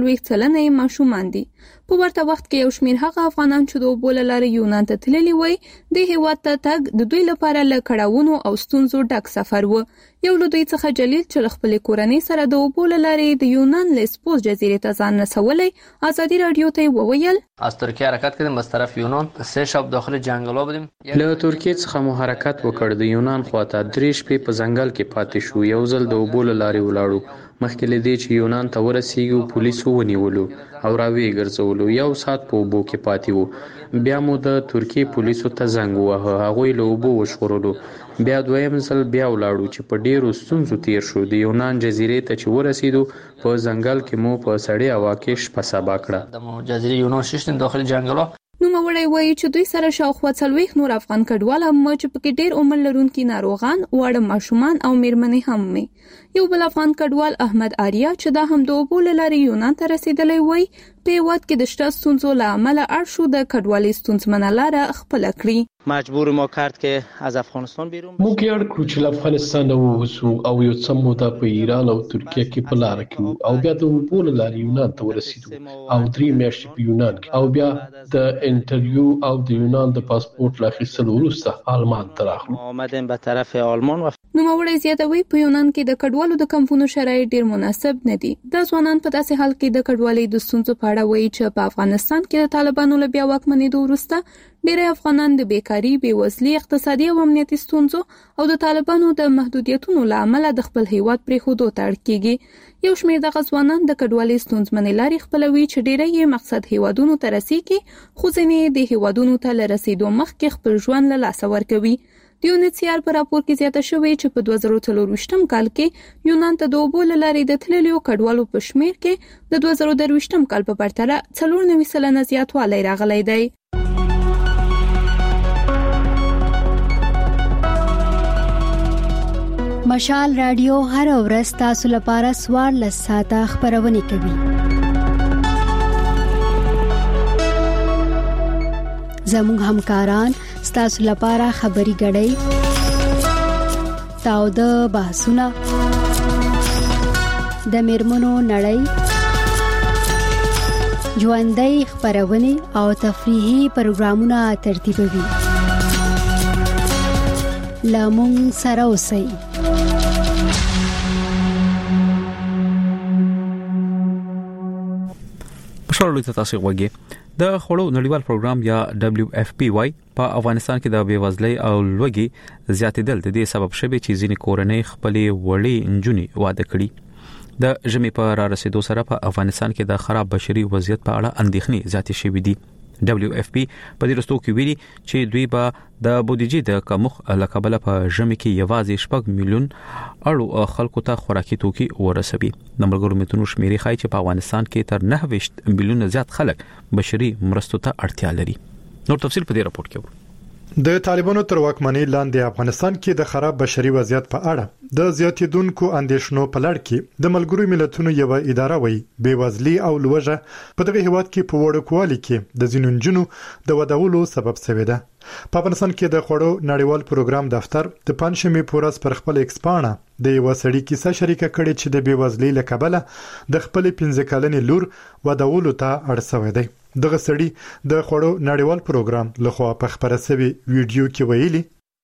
44 ماشومان دي. په ورته وخت کې یو شمېر هغه افغانان چې د اوبو له لارې یونان ته تللي وای د هیواد ته تګ د دوی لپاره له کړاوونو او ستونزو ډک سفر و. یو له دوی څخه جلیل چې خپل کورنۍ سره د اوبو له لارې د یونان لیسبوس جزیرې ته ځان رسولی ازادي رادیو ته وویل از ترکیه حرکت کردیم از طرف یونان 3 شب داخل جنگل بودیم. له ترکیه څخه مو حرکت وکړ د یونان خواته 3 شپې په ځنګل کې پاتې شو. یو ځل د اوبو له لارې ولاړو مخکې لدی چې یونان ته ورسیږو پولیسو ونیولو او راوی ګرځولو. یو سات په اوبو کې پاتې وو. بیا مو د ترکیه پولیسو ته زنګ ووهه. هغوی له اوبو وشغورلو. بیا دویم ځل بیا ولاړو چې په ډیرو ستونزو تیر شو. د یونان جزیرې ته چې ورسیدو په ځنګل کې مو په سړی هوا کې شپه سبا کړه. د جزیره یونان ششتن داخل جنگل نو موړی وایي چې دوی سره شاوخوا 40 نور افغان کډوال هم چې پکې ډېر عمر لرونکي ناروغان واړه ماشومان او میرمنې هم وي. یو بل افغان کډوال احمد آریا چې دا هم د اوبو له لارې یونان ته رسیدلی وای په هیواد کې د شته ستونزو له امله اړ شو د کډوالۍ ستونزمنه لاره خپله کړي. مجبور ما کرد که از افغانستان بیرون موږ یې اړ کړو چې له افغانستان ووځو او یو څه موده په ایران او ترکیه کې په لاره کې او بیا د اوبو له لارې یونان ته ورسیدو او 3 میاشتې په یونان کې او بیا د انټرویو او د یونان د پاسپورت لا اخیستلو وروسته آلمان ته راغلو. آمدیم به طرف آلمان و نوموړی زیاتوي په یونان کې د کډوالو د کمپونو شرایط ډیر مناسب نه دي. دا ځوانان په داسې حال کې د کډوالۍ د ستونزو په اړه وایي چې په افغانستان کې د طالبانو له بیا واکمنېدو وروسته ډېر افغانان د بیکاری، بېوزلۍ، اقتصادي او امنیتي ستونزو او د طالبانو د محدودیتونو له امله د خپل هیواد پرېښودو ته اړ کېږي. یو شمېر دغه ځوانان د کډوالۍ ستونزمنې لارې خپلوي چې ډېری یې مقصد هیوادونو ته رسیږي خو ځینې د هیوادونو ته له رسیدو مخکې خپل ژوند له لاسه ورکوي. د UNHCR پر راپور کې زیاته شوې چې په 2023م کال کې یونان ته د اوبو لارې د تللیو کډوالو په شمیر کې د 2023م کال په پرتله 94% زیاتوالی راغلی دی. مشال رادیو هر ورځ تاسو لپاره 14 ساعته خبرونه کوي. زموږ همکاران تاسو لپاره خبري غړي تاو د بحثونه د میرمنو نړۍ ژوندۍ خبرونه او تفریحي پروګرامونه ترتیبوي. لامون سره اوسئ. شورلوی ته تاسو وګورئ. د خړو نړیوال پروګرام یا WFP په افغانستان کې د بیوزلۍ او لوږې زیاتېدل د دې سبب شوی چې ځینې کورنۍ خپلې وړې نجونې واده کړي. د ژمي په را رسیدو سره په افغانستان کې د خراب بشري وضعیت په اړه اندېښنې زیاتې شوې دي. WFP په دې رستو کې ویلي چې دوی به د بودیجې د کمښت لکبله په ژمي کې یوازې 6 میلیون اړو خلکو ته خوراکي توکي ورسوي. د ملګرو ملتونو شمیرې ښایي چې په افغانستان کې تر 9 میلیون زیات خلک بشري مرستو ته اړتیا لري. نور تفصیل په دې راپور کې وو. د طالبانو تر واکمنۍ لاندې افغانستان کې د خراب بشري وضعیت په اړه د زیاتیدونکو اندېښنو په لړ کې د ملګرو ملتونو یو اداره وایي بیوزلي او لوږه په دغه هیواد کې په وړوکوالي کې د زینونجونو د ودولو سبب شوی ده. په افغانستان کې د خړو نړیوال پروګرام دفتر د پنځمې پورس پر خپل ایکسپانه د یو سړی کیسه شریکه کړې چې د بیوزلۍ لکبله د خپل 15 کلنې لور ودولو ته اړ شوی دی. دغه سړی د خړو نړیوال پروګرام لخوا په خبره شوی ویډیو کې ویلي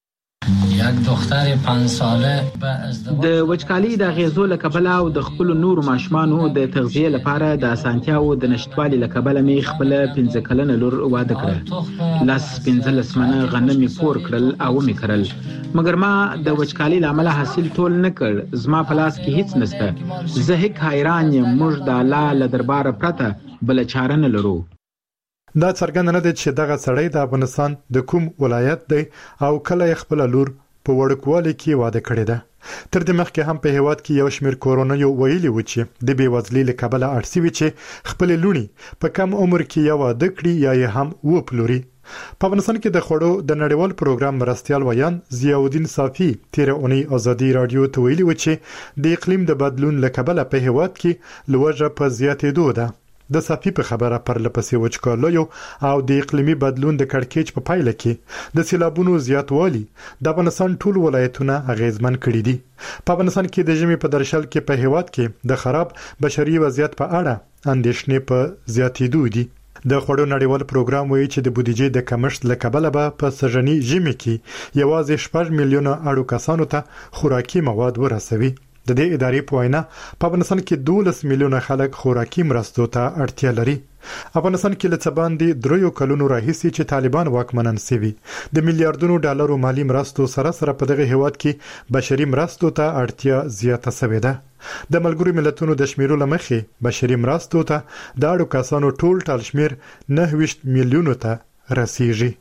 یک دختر 5 ساله د وچکالي د غیزو لکبله او د خپل نور ماشمانو د تغذیه لپاره د اسانتیاو د نشټوالي لکبله می خپل 15 کلنه لور واده کړ. لاس 15 منه غنم پور کړل او می کړل، مګر ما د وچکالي لامل حاصل ټول نه کړ. زما په لاس کې هیڅ نشته. زه هیڅ حیران یم، موږ د الله له دربار پرته بل چاره نه لرو. دا څرګند نه دی چې دغه سړی د افغانستان د کوم ولایت دی او کله خپل لور په وړوکوالي کې واده کړی ده. تر دې مخکې هم په هیواد کې یو شمېر کورونیو ویلي و چې د بیوزلۍ له کبله اړسي وي چې خپل لونی په کم عمر کې یو واده کړي یا یې هم وپلوري. په افغانستان کې د خړو د نړیوال پروګرام مرستيال ویان ضیاءالدین صافي تیر اونۍ ازادي رادیو ته ویلي و چې د اقلیم د بدلون له کبله په هیواد کې لوږه په زیاتېدو ده. د صافي په خبره پر لپسې وچکالیو او د اقلیمي بدلون د کړکېچ په پایله کې د سیلابونو زیاتوالی د افغانستان ټول ولایتونه اغیزمن کړي دي. په افغانستان کې د ژمي په درشل کې په هیواد کې د خراب بشري وضعیت په اړه اندېښنې په زیاتېدو دي. د خړو نړیوال پروګرام وایي چې د بودیجې د کمښت له کبله به په سږني ژمي کې یوازې 6 میلیون اړو کسانو ته خوراکي مواد ورسوي. د دې ادارې په وینا په افغانستان کې 12 میلیونه خلک خوراکي مرستو ته اړتیا لري. افغانستان کې لڅ باندې 3 کلونو راهیسې چې طالبان واکمنان سوي د میلیارډونو ډالرو مالی مرستو سره په دغه هیواد کې بشري مرستو ته اړتیا زیاته شوې ده. د ملګرو ملتونو د شمیرو لمخې بشري مرستو ته د اړو کسانو ټول شمیر 9 میلیونو ته رسیږي.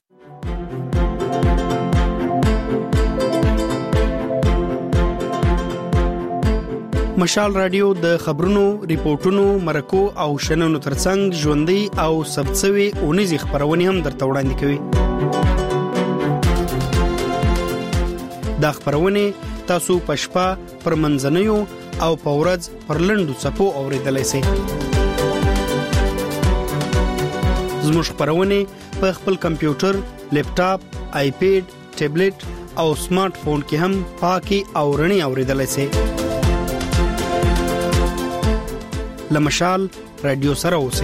مشال رادیو د خبرونو، ریپورتونو، مرکو او شننو ترڅنګ ژوندۍ او سبڅوي اونیزي خبرونه هم درته وړاندې کوي. دا خبرونه تاسو په شپه پر منځنیو او په ورځ پر لنډو صفو اوریدلای شئ. زموږ خبرونه په خپل کمپیوټر، لیپټاپ، آیپیډ، ټابلیټ او سمارټ فون کې هم پاکي او رڼي اوریدلای شئ. لمشال رادیو سره اوسئ.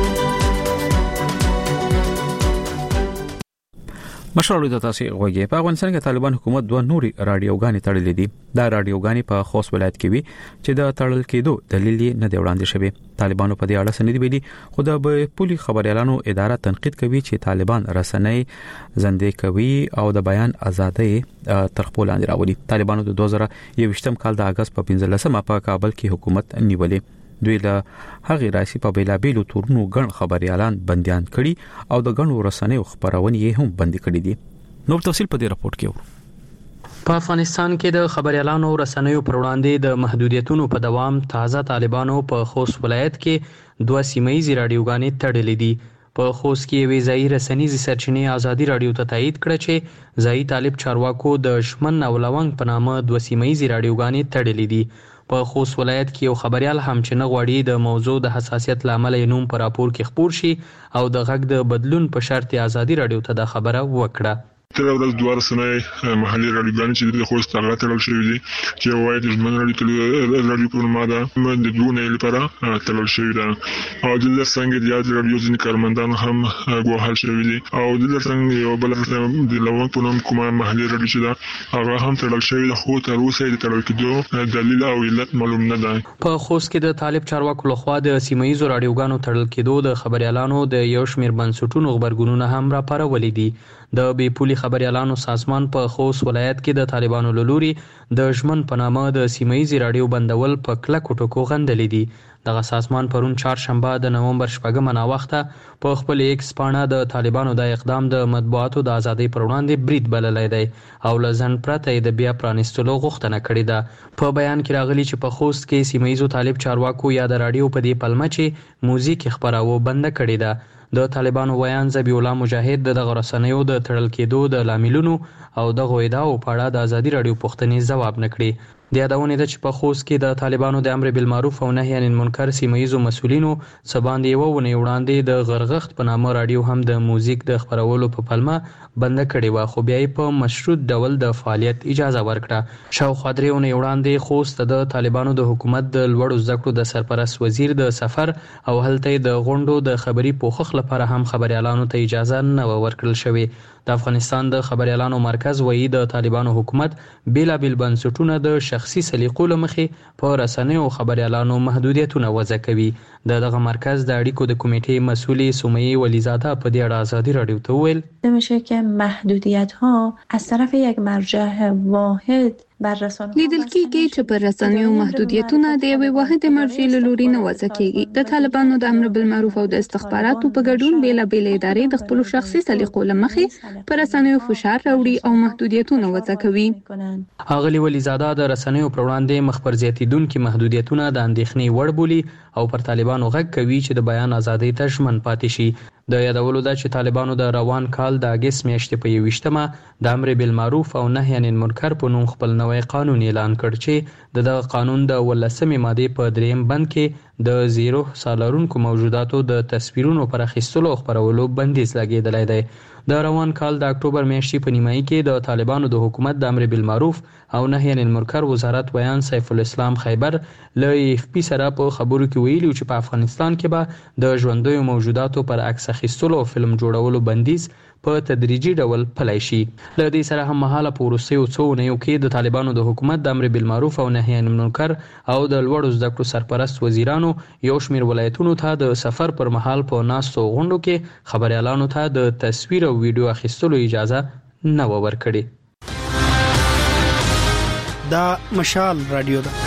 مشرولو د تاسو غوږی په افغانستان کې طالبان حکومت دوه نوري رادیوګانې تړلې دي. دا رادیوګانې په خوست ولایت کې وي چې د تړل کېدو دلیل نه دی وړاندې شوی. طالبانو په دې اړه سند ویلي، خو د پولي خبريالانو اداره تنقید کوي چې طالبان رسنۍ زندې کوي او د بیان ازادۍ تر خپل لاندې راولي. طالبانو د 2021م کال د اگست په 15مه په کابل کې حکومت نیولې. دوی له هغه راسي په بیلابیلو تورونو ګڼ خبريالان بنديان کړي او د ګڼو رسنیو خبرونه یې هم بند کړي دي. نو تفصیل په دې راپور کې وو. په افغانستان کې د خبريالانو رسنیو پر وړاندې د محدودیتونو په دوام تازه طالبانو په خوست ولایت کې 2 سیمایي رادیوګانې تړلې دي. په خوست کې یوې ځایي رسنیزې سرچینې ازادي رادیو ته تایید کړه چې ځایي طالب چارواکو د شمن او لونګ په نامه 2 سیمایي رادیوګانې تړلې دي. په خوست ولایت کې یو خبريال هم چې نه غواړي د موضوع د حساسیت لامل یې نوم په راپور کې خپور شي او د غږ د بدلون په شرط ازادي رادیو ته د خبره وکړه. تر ورځ دوه رسنۍ محلي رادیوګانې چې د خوست هغه تړل شوي دي چې وایي د ژمن رادیو په نوم ده د دوه لپاره تړل شوي ده او د څنګه د یاد رادیو ځینې کارمندان هم ګواښل شوي دي او د څنګه یو بل د لوړ په نوم کومه محلي رادیو چې ده هغه هم تړل شوی ده خو تر اوسه د تړل کېدو دلیل او علت معلوم نه ده. په خوست کې د طالب چارواکو لخوا د سیمایي رادیوګانو تړل کېدو د خبريالانو د یو شمېر بنسټونو خبرګونونه هم راپارولې دي. د بې پولي خبريالانو سازمان په خوست ولایت کې د طالبانو لوري د ژمن په نامه د سیمایي رادیو بندول په کلکو ټکو غندلې دي. دغه سازمان پرون چهارشنبه د نومبر 8 ناوخته په خپل ایکس پاڼه د طالبانو د اقدام د مطبوعاتو د ازادۍ پر وړاندې برید بللی دی او لزن پرته د بیا پرانستلو غوښتنه کړې ده. په بیان کې راغلي چې په خوست کې سیمایي طالب چارواکو یا د رادیو په دې پلمه چې موزیک خبراو بند کړې ده. د طالبانو ویان ذبیح الله مجاهد دغه رسنیو د تړل کېدو د لاملونو او دغه ادعاو په اړه د ازادي رادیو پوښتنې ځواب نکړي. د یادونه ده چې په خوست کې د طالبانو د امر بالمعروف او نهي عن المنکر سیمایي مسؤلینو سباندې یو ونې وړاندې د غرغخت په نامه رادیو هم د موزیک د خبرولو په پلمه بند کړي و خو بیا په مشروط ډول د فعالیت اجازه ورکړه. شاوخوا 3 ونې وړاندې خوست د طالبانو د حکومت د لوړو زده کړو د سرپرست وزیر د سفر او هلته د غونډو د خبري پوښښ لپاره هم خبريالانو ته اجازه نه ورکړل شوې. د افغانستان د خبريالانو مرکز وایي د طالبانو حکومت بیلابیل بنسټونه د شخصي سلیقو لمخې په رسنیو او خبريالانو محدودیتونه وضع کوي. دغه مرکز د اړیکو د کمیټې مسئول سمیه ولیزاده په دې اړه ازادي رادیو ته ویل میشه که محدودیت ها از طرف یک مرجع واحد لیدل کېږي چې پر رسنیو محدودیتونه د یوې واحدې مرجع له لوري نه وضع کېږي. د طالبانو د امر بالمعروف او د استخباراتو په ګډون بیلابېل ادارې د خپل شخصي سلیقو لمخې پر رسنیو فشار راوړي او محدودیتونه وضع کوي. اغلی ولیزاده د رسنیو پر وړاندې مخبر زیاتیدونکو محدودیتونه د اندېښنې وړ بولي او پر طالبانو غږ کوي چې د بیان ازادۍ ته ژمن پاتې شي. د یادولو ده چې طالبانو د روان کال د اگست میاشتې په 21مه د امر بالمعروف او نهي عن المنکر په نوم خپل نوی قانون اعلان کړ چې دغه قانون د 18مې ماده په 3م بند کې د 0 سالارونکو موجوداتو د تصویرونو پر اخیستلو او خپرولو بندیز لګیدلی دی. د روان کال د اکتوبر میاشتې په نیمایي کې د طالبانو د حکومت د امر بالمعروف او نهي عن المنکر وزارت ویان سیف الاسلام خیبر له AFP سره په خبرو کې ویلي چې په افغانستان کې به د ژوندیو موجوداتو پر عکس اخیستلو او فلم جوړولو بندیز په تدریجي ډول پلی شي. له دې سره هم مهاله په وروستیو څو اونیو کې د طالبانو د حکومت د امر بالمعروف او نهي عن المنکر او د لوړو زده کړو سرپرست وزیرانو یو شمېر ولایتونو ته د سفر پر مهال په ناستو غونډو کې خبريالانو ته د تصویر او ویډیو اخیستلو اجازه نه ورکړي. دا مشال رادیو ده.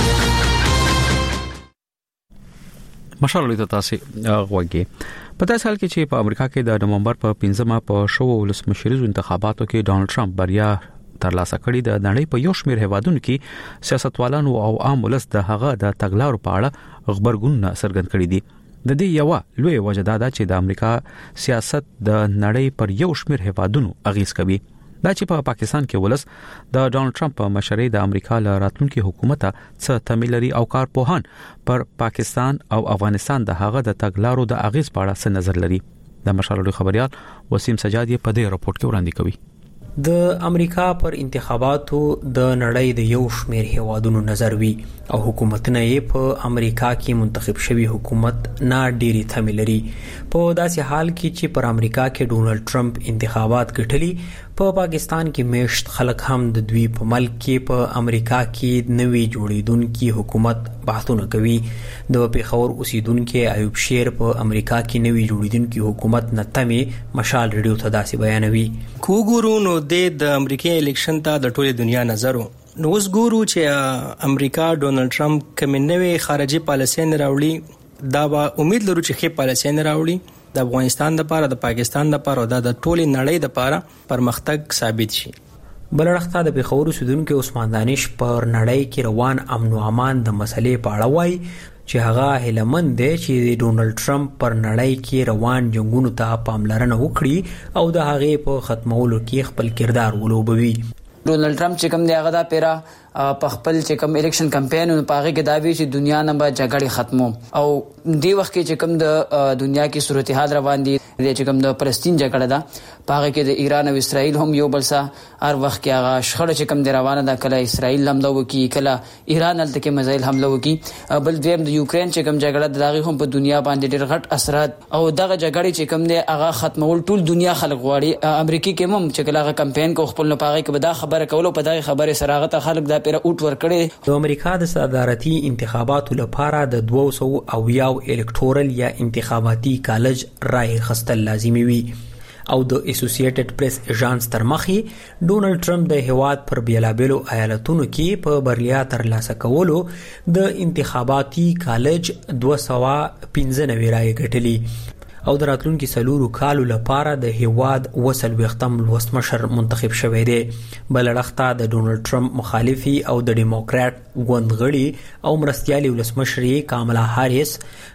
مشال رادیو ته تاسو غوږی. په داسې حال کې چې په امریکا کې د نومبر په 15مه په شو ولسمشریزو انتخاباتو کې ډانلډ ټرمپ بریا ترلاسه کړې د نړۍ په یو شمېر هیوادونو کې سیاستوالانو او عام ولس د هغه د تګلارو په اړه خبرګون څرګند کړي دي. د دې یو لوی وجه دا ده چې د امریکا سیاست د نړۍ پر یو شمېر هیوادونو اغیز کوي. دا چې په پاکستان کې ولس د ډانلډ ټرمپ په مشرۍ د امریکا له راتلونکي حکومت څخه تمایل لري او کارپوهان پر پاکستان او افغانستان د هغه د تګلارو د اغیز په اړه څه نظر لري. د مشال خبريال وسیم سجادي په دې راپورټ کې وړاندې کوي. د امریکا پر انتخاباتو د نړۍ د یو شمېر هیوادونو نظر وی او حکومتونه یې په امریکا کې منتخب شوی حکومت نه ډېری تمایل لري. په داسې حال کې چې پر امریکا کې ډونلډ ټرمپ انتخابات ګټلي په پاکستان کې میشت خلک هم د دوی په ملک کې په امریکا کې نوي جوړیدونکي حکومت بحثونه کوي. د پیښور اوسیدونکو ایوب شیر په امریکا کې نوي جوړیدونکي حکومت نتمه مشال ریډیو ته داسې بیانوي. کوګورو نو د امریکای الیکشن ته د ټوله دنیا نظر نو اوس ګورو چې امریکا ډونلډ ټرمپ کوم نوې خارجي پالیسي نه راوړي دا به امید لرو چې خې پالیسي نه راوړي د افغانستان لپاره د پاکستان لپاره او د ټوله نړۍ لپاره پرمختګ ثابت شي. بلړخته د پیښور اوسیدونکو عثمان دانش پر نړۍ کې روان امن او امان د مسلې په اړه وایي چې هغه هیلمن دی چې ډونلډ ټرمپ پر نړۍ کې روان جنگونو ته پاملرنه وکړي او د هغې په ختمولو کې خپل کردار ولوبوي. ډونلډ ټرمپ چې کوم دی هغه دا پیرا په خپل چې کوم الیکشن کمپاین په هغه کې دا وی چې دنیا نه به جګړې ختمو او دی وخت کې چې کوم د دنیا کې صورتحال روان دي چې کوم د فلسطین جګړه ده په هغه کې د ایران او اسرائیل هم یو بل سره هر وخت کې هغه شخړه چې کوم دی روانه ده کله اسرائیل حمله وکي کله ایران هلته کې میزایل حمله وکي بل دویم د یوکرين چې کوم جګړه ده دغه هم په دنیا باندې ډېر غټ اثرات او دغه جګړې چې کوم دی هغه ختمول ټول دنیا خلک غواړي. امریکا کې هم چې کله هغه کمپاین کو خپل نه پاغه کې به دا خبره کولو په دغه خبره سراغت خلک دا پیره اوټ ور کړي. د امریکا د صدارتي انتخاباتو لپاره د 200 الکتورل یا انتخاباتي کالج رائے خستل لازمي وي او د اسوسییټډ پریس ایجانس تر مخې ډونلډ ټرمپ د هیواد پر بیلابلو ایالتونو کې په بریا ترلاسه کولو د انتخاباتي کالج 295 رائے ګټلي او د راتلونکي سلورو کالو لپاره د هیواد وسل وختم لوستمشر منتخب شوی دی. بلړخته د ډونلډ ټرمپ مخالفي او د ډیموکرات ګوندغړي او مرستيالي ولسمشر کاملا هاریس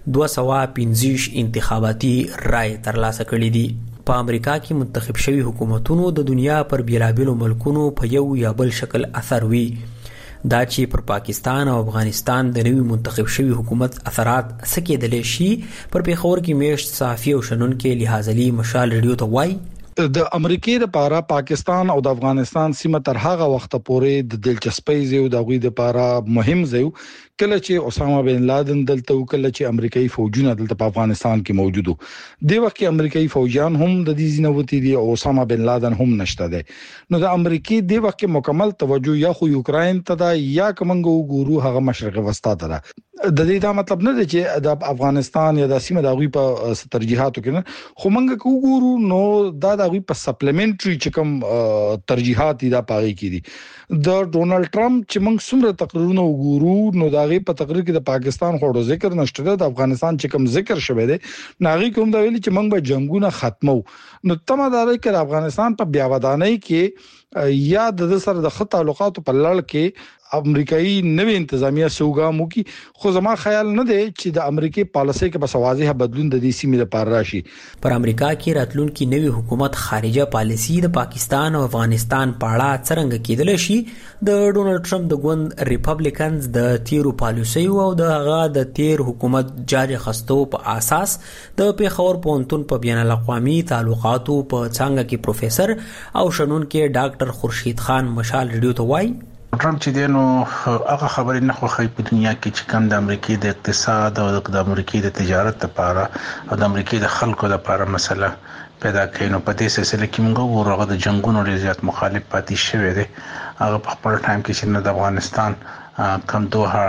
215 انتخاباتي رائے ترلاسه کړې دي. په امریکا کې منتخب شوی حکومتونو د دنیا پر بیلابلو ملکونو په یو یا بل شکل اثر وی. دا چې پر پاکستان او افغانستان د نوي منتخب شوی حکومت اثرات سکیدلې شي پر پیښور کې میشت صحافي او شنونکو لحاظلی مشال ریډیو ته وایي د امریکای لپاره پاکستان او د افغانستان سیمه تر هغه وخت پورې د دلچسپۍ زیو د غوي لپاره مهم زیو کله چې اسامه بن لادن دلته وکړه چې امریکایي فوجونه دلته په افغانستان کې موجودو د وخت کې امریکایي فوجیان هم د دې ځینوتی دي او اسامه بن لادن هم نشته دي. نو د امریکای د وخت کې مکمل توجه یا خو یوکرين ته دا یا کومنګو ګورو هغه مشرق وسطا ته ده. د دې دا مطلب نه دی چې د افغانستان یا د سیمه د غوي په ترجیحاتو کې نه خو موږ کو ګورو نو دا د غوي په سپلیمنټري چې کوم ترجیحات دا پاره کې دي. د ډونلډ ټرمپ چې موږ څومره تقریرونه وګورو نو دا غي په تقریر کې د پاکستان خوړو ذکر نشته د افغانستان چې کوم ذکر شوی دی ناغي کوم دا ویلي چې موږ به جنگونه ختمو. نو تمداري کې افغانستان په بیا ودانۍ کې یا د سره د خط تعلقاتو په لړ کې امریکایي نوې انتظامیه سوګامو کې خو زما خیال نه دی چې د امریکای پالیسي کې بس واضح بدلون د دې سیمې لپاره راشي. پر امریکا کې راتلونکي نوې حکومت خارجه پالیسي د پاکستان او افغانستان په اړه څنګه کېدل شي د ډونلډ ټرمپ د ګوند ریپبلیکنز د تیرو پالیسي او د هغه د تیر حکومت جاري خستو په اساس د پیښور پونتون په بین الاقوامي تعلقاتو په څنګه کې پروفیسور او شنونکو ډاکټر خورشید خان مشال ریډیو ته وایي ټرمپ چې دینو هغه خبرې نه خوښي په دنیا کې چې کوم د امریکای د اقتصاد او د امریکای د تجارت لپاره او د امریکای د خلکو لپاره مسله پیدا کړي. نو په دې سلسله کې موږ ورغه د جنگونو ډیر زیات مخالف پاتې شوی دی. هغه په خپل ټایم کې چې د افغانستان کم دوه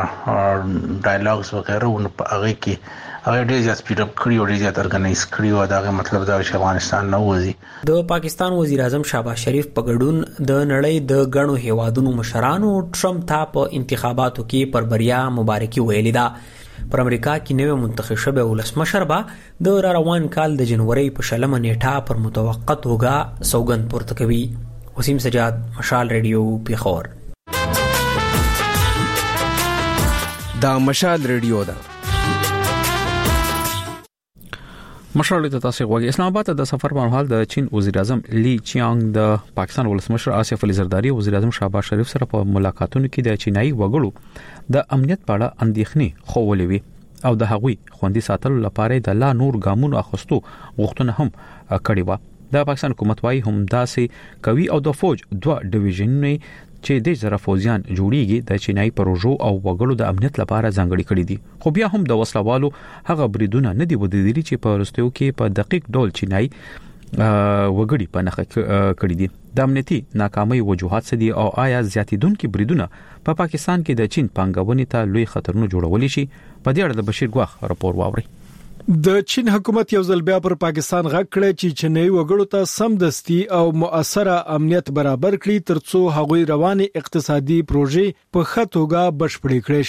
ډایلاګز وغیرہ په هغه کې هغه ډیر زیات سپیډ اپ کړی او ډیر زیات ارګنایز کړی او دا مطلب دا چې افغانستان نه وځي. د پاکستان وزیر اعظم شهباز شریف په ګډون د نړۍ د غنو هیوادونو مشرانو ټرمپ ته په انتخاباتو کې پر بریا مبارکي ویلې ده. پر امریکا کې نوې منتخب شوی ولسمشر به د روان کال د جنوري په 20 نیټه پر متوقع توګه سوګند پورته کوي. وسیم سجاد مشال ریډیو پیښور. دا مشال ریډیو ده. مشال ته تاسو غواړئ اسلام آباد ته د سفر په حال د چین وزیر اعظم لی چیانګ د پاکستان ولسمشر آصف علي زرداری وزیر اعظم شهباز شریف سره په ملاقاتونو کې د چینایي وګړو د امنیت په اړه اندېښنې خوولې وي او د هغوی خوندي ساتلو لپاره د لا نور ګامونو اخستو غوښتنه هم کړې و. د پاکستان حکومت وايي هم داسې کوي او د فوج 2 ډیویژنونه چې د زره فوجیان جوړیږي د چینایي پروژو او وګړو د امنیت لپاره ځانګړي کړي دي. خو بیا هم د وسلوالو هغه بریدونه نه دی ودیدلي چې په رستیو کې په دقیق ډول چینایي وګړي په نخښه کړي دي. د امنیتي ناکامۍ وجوهات څه دي او آیا زیاتیدونکو بریدونه په پاکستان کې د چین پنګونې ته لوی خطرونه جوړولې شي؟ په دې اړه د بشیر ګواخ راپور واوري. د چین حکومت یو ځل بیا پر پاکستان غږ کړی چې چینایي وګړو ته سمدستي او مؤثره امنیت برابر کړي ترڅو هغوی رواني اقتصادي پروژې په ښه توګه بشپړې کړي شي.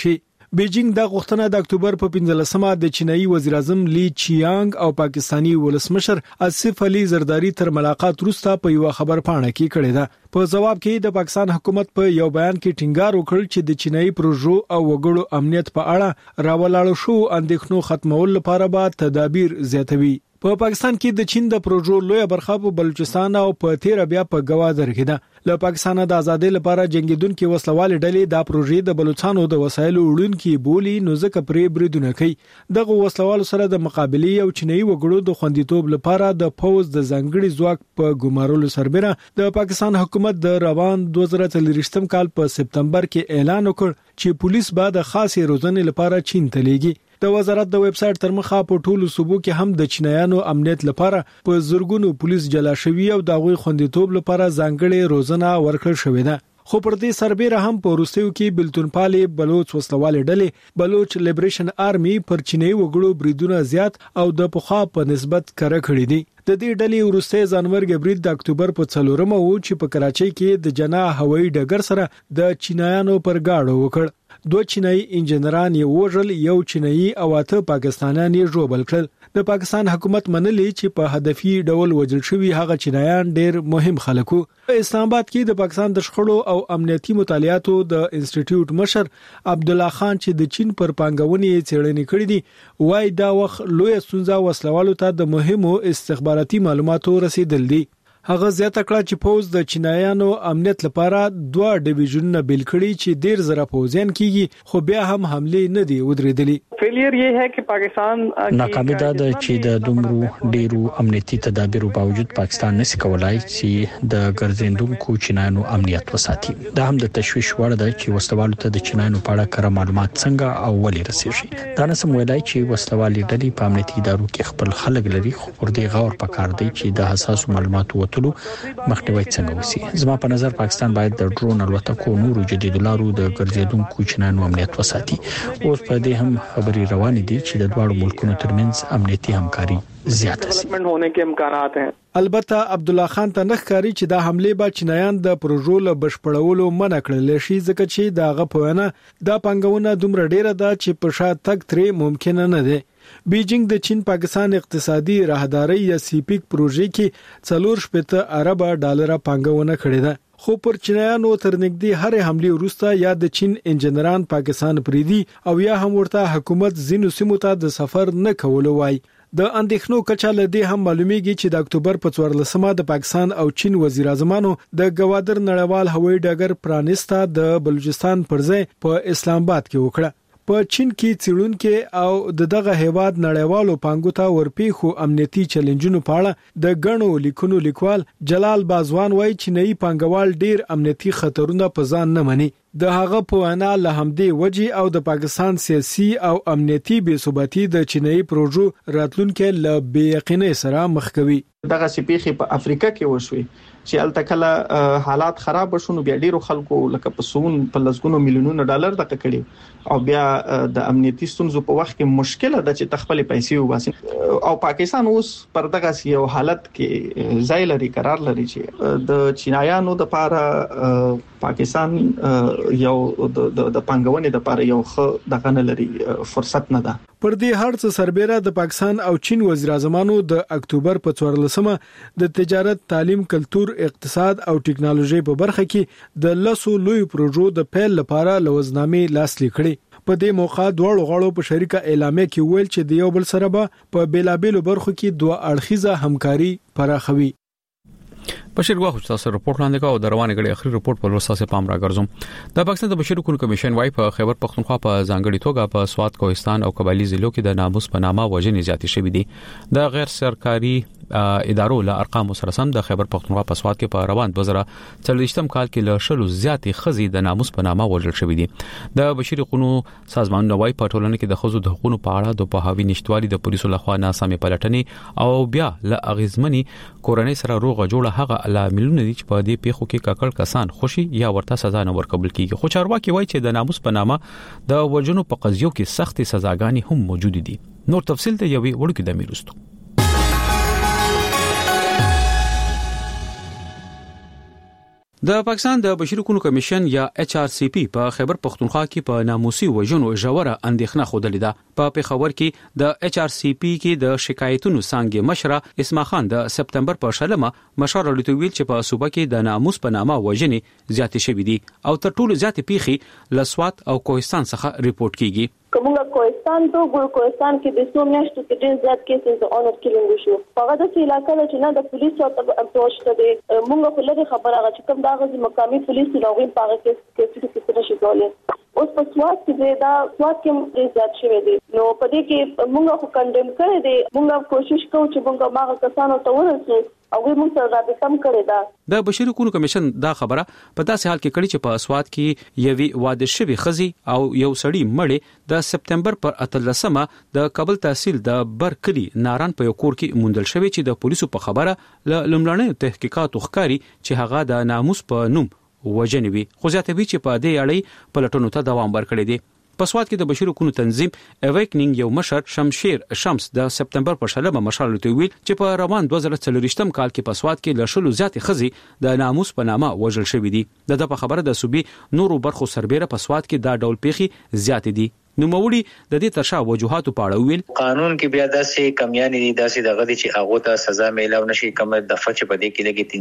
بیجینګ د غوښتنه د اکتوبر په 15مه د چینایي وزیر اعظم لی چیانګ او پاکستانی ولسمشر آصف علي زرداری تر ملاقات وروسته په یو خبر پاڼه کې کړې ده. په جواب کې د پاکستان حکومت په یو بیان کې ټینګار وکړ چې د چینایي پروژو او وګړو امنیت په اړه راولاړو شو اندېښنو ختمول لپاره به تدابیر زیاتوي. په پاکستان کې د چین د پروژو لوی برخه په بلوچستان او په تیر بیا په گوادر کې ده. له پاکستان د ازادۍ لپاره جنگیدونکو وسلوال ډلې د پروژې د بلوچستانو د وسایلو وړونکو بولی نو ځکه پرې بریدونه کوي. دغه وسلوال سره د مقابله او چینایي وګړو د خوندیتوب لپاره د فوز د ځنګړي ځواک په ګمارلو سربېره د پاکستان حکومت د روان 2023 کال په سپتمبر کې اعلان وکړ چې پولیس به د خاصې روزنې لپاره چین ته لیږي. د وزارت د ویب سټ تر مخه په ټولو صوبو کې هم د چینایانو امنیت لپاره په زورګونو پولیس جلا شوی او د غوي خوندیتوب لپاره ځانګړي روزنه ورکړل شوې ده. خو پر دې سربېره هم په روسیو کې بلتونپالي بلوچ وسلوال ډلې بلوچ لیبریشن آرمي پر چینایي وګړو بریدونه زیات او د پخوا په نسبت کړه کړی دي. د دې ډلې وروسته ځانمرګ برید د اکتوبر په 4مه و چې په کراچۍ کې د جنا هوایي ډګر سره د چینایانو پر گاډو وکړ. 2 چینایي انجنیران یې وژل، یو چینایي او 8 پاکستانیان یې ژوبل کړل. د پاکستان حکومت منلي چې په هدفي ډول وژل شوی هغه چینایان ډېر مهم خلک وو. په اسلام آباد کې د پاکستان د شخړو او امنیتي مطالعاتو د انسټیټیوټ مشر عبد الله خان چې د چین پر پانګونې څېړنې کړې دي وایي دا وخت لوی ستونزه وسلوالو ته د مهمو استخباراتي معلوماتو رسیدل دي. هغه زیاته کړه چې فوز د چینایانو امنیت لپاره 2 ډیویژنونه بیل کړي چې ډیر زره فوجیان کیږي خو بیا هم حمله نه دی ودرېدلې. فیلیر یې ہے چې پاکستان ناکامي ده چې د دومره ډیرو امنیتي تدابیرو باوجود پاکستان نشي کولای چې د ګرځندونکو چینایانو امنیت وساتي. دا هم د تشویش وړ ده چې وسلوالو ته د چینایانو په اړه کره معلومات څنګه او ولې رسیږي. دا نسم ویلای چې وسلوالي ډلې په امنیتي ادارو کې خپل خلک لري خو پر دې غور پکار دی چې د حساسو معلوماتو مخنیوي څنګه وسی. زما په نظر پاکستان باید د ډرون الوتکو نورو جديد لارو د ګرځېدونکو چینایانو امنیت وساتي. اوس په دې هم خبري روانې دي چې د دوه ملکونو ترمنځ امنیتي همکاري زیاته شي. होने के امکانات हैं. البته عبد الله خان ته نخکاری چې دا حمله به چینایان د پروژو له بشپړولو منع کړل شي ځکه چې داغه په وینا دا پنګونه دومره ډیره ده چې په شا تک ترې ممکن نه ده. بیجینګ د چین پاکستان اقتصادي راهداري یا سیپیک پروژې کې 4.8 ارب ډالر پنګونه کړې ده. خو پر چینایانو تر نږدې هر حمله وروسته یا د چین انجنیران پاکستان پریدي او یا هم ورته حکومت زینو سیمو ته د سفر نه کول وای. د اندېښنو کچا لدی هم معلومیږي چې د اکتوبر په 14مه د پاکستان او چین وزیر اعظمانو د گوادر نړیوال هوایي ډګر پرانیسته د بلوچستان پر ځای په اسلام آباد کې وکړه. په چین کې څېړونکو او دغه هیواد نړیوالو پانګو ته ورپیخو امنیتي چیلنجونو په اړه د غنو لیکونو لیکوال جلال بازوان وایي چې نئی پانګوال ډیر امنیتي خطرونه په ځان نه مني. د هغه په وینا له همدې وجې او د پاکستان سیاسي او امنیتي بې ثباتي د چینایي پروژو راتلونکو له بې یقینۍ سره مخ کوي. دغه سپیخي په افریقا کې وشوي چې التکله حالات خراب شونه بیا ډیرو خلکو لکه پسون په لسګونو میلیونونو ډالر دغه کړي او بیا د امنیتي ستونزو په وخت کې مشکله ده چې تخپل پیسې وباسي او پاکستان اوس پر دغه یو حالت کې ځای لري قرار لري چې د چینایانو د لپاره پاکستان یو د پنګونې لپاره یو ښه دغه نه لري فرصت نه ده. پر دې هرڅ سربېره د پاکستان او چین وزیر اعظمانو د اکتوبر په 14مه د تجارت، تعلیم، کلتور، اقتصاد او ټکنالوژي په برخه کې د لسو لوی پروژو د پیل لپاره لوزنامې لاسلیک کړي. په دې موخه دوه غړو په شریکه اعلامیه کې ویل چې د یو بل سره به په بیلابېلو برخو کې دوه اړخیزه همکاري پراخوي. بشیر غواخو تاسو رپورټ لاندې کوو د روانې غړي اخري رپورټ په لوساسه پام راګرځم. د پاکستان د بشري حقوقو کمیشن وايي په خیبر پختونخوا په ځانګړي توګه په سوات، کوهستان او قبایلی ضلعو کې د ناموس په نامه وژنې زیاتې شوې دي. د غیر سرکاري ادارو له ارقام سره سم د خیبر پختونخوا په سوات کې په روان 2023م کال کې له شلو زیاتې خزي د ناموس په نامه وژل شوې دي. د بشري حقوقو سازمان نوای په ټولنه کې د خزو د حقوقو په اړه د پوهاوی نشټوالي د پولیسو لخوا ناسمه پلټنې او بیا له اغیزمنی کورنۍ سره روغه جوړه هغه عاملونه دي چې په دې پیښو کې کاکړ کسان خوشي یا ورته سزا نه ورکول کیږي. خو چارواکي وایي چې د ناموس په نامه د وژنو په قضیو کې سختې سزاګانې هم موجود دي. نور تفصیل ته یوې وړوکی د میرستو. د پاکستان د بشري حقوقو کمیشن یا HRCP په خیبر پختونخوا کې په ناموسي وژنو ژوره اندېښنه خوده لیده. په پیښور کې د HRCP کې د شکایتونو څنګه مشره اسما خان د سپتمبر په شلمه مشر لټویل چې په صوبه کې د ناموس په نامه وژنې زیاتې شوې دي او تر ټولو زیاتې پیښې لسوات او کوهستان څخه ریپورت کیږي. کومه کوهستان ته ګل کوهستان کې د څو میاشتو کې ډېر زیات کیسز د اونر کیلینګ وشو. هغه د علاقې چې نه د پولیسو ته اپروچ کړي موږ په لږه خبره هغه چې کوم دا غوږی مقامي پولیس راوړي په هغه کې څه شي کولای. اوس په سواد کې دا سواد کې زیات شوی دی. نو په دې کې موږ خو کندم کړی دی. موږ کوشش کوو چې موږ ماغه کسانو ته ورسو او موږ سره رابطه هم کړې ده. د بشري حقوقو کمیشن دا خبره په داسې حال کې کړي چې په اسواد کې یوې واده شوی خزي او یو سړی مړی د سپتمبر پر 18مه د کابل تحصیل د برکلی ناران په یو کور کې موندل شوی چې د پولیسو په خبره لمړنۍ تحقیقات وکړي چې هغه د ناموس په نوم وژنې وي. خو زیاتوي چې په دې اړه پلټنو ته دوام ورکړي دي. په سواد کې د بشري حقوقو تنظیم اویکنینګ یو مشر شمشیر شمس د سپتمبر په شلمه مشر لټویل چې په روان 2024م کال کې په سواد کې لشلو زیاتې خزي د ناموس په نامه وژل شوې دي. د په خبره د صوبې نورو برخو سربېره په سواد کې دا ډول پیښې زیاتې دي. نو موري د دې ترشا وجوهات په اړه ویل قانون کې بیا داسې کمیانې دي داسې دغه دي چې هغه ته سزا میلاو نشي. کوم د فچ په دې کې لګي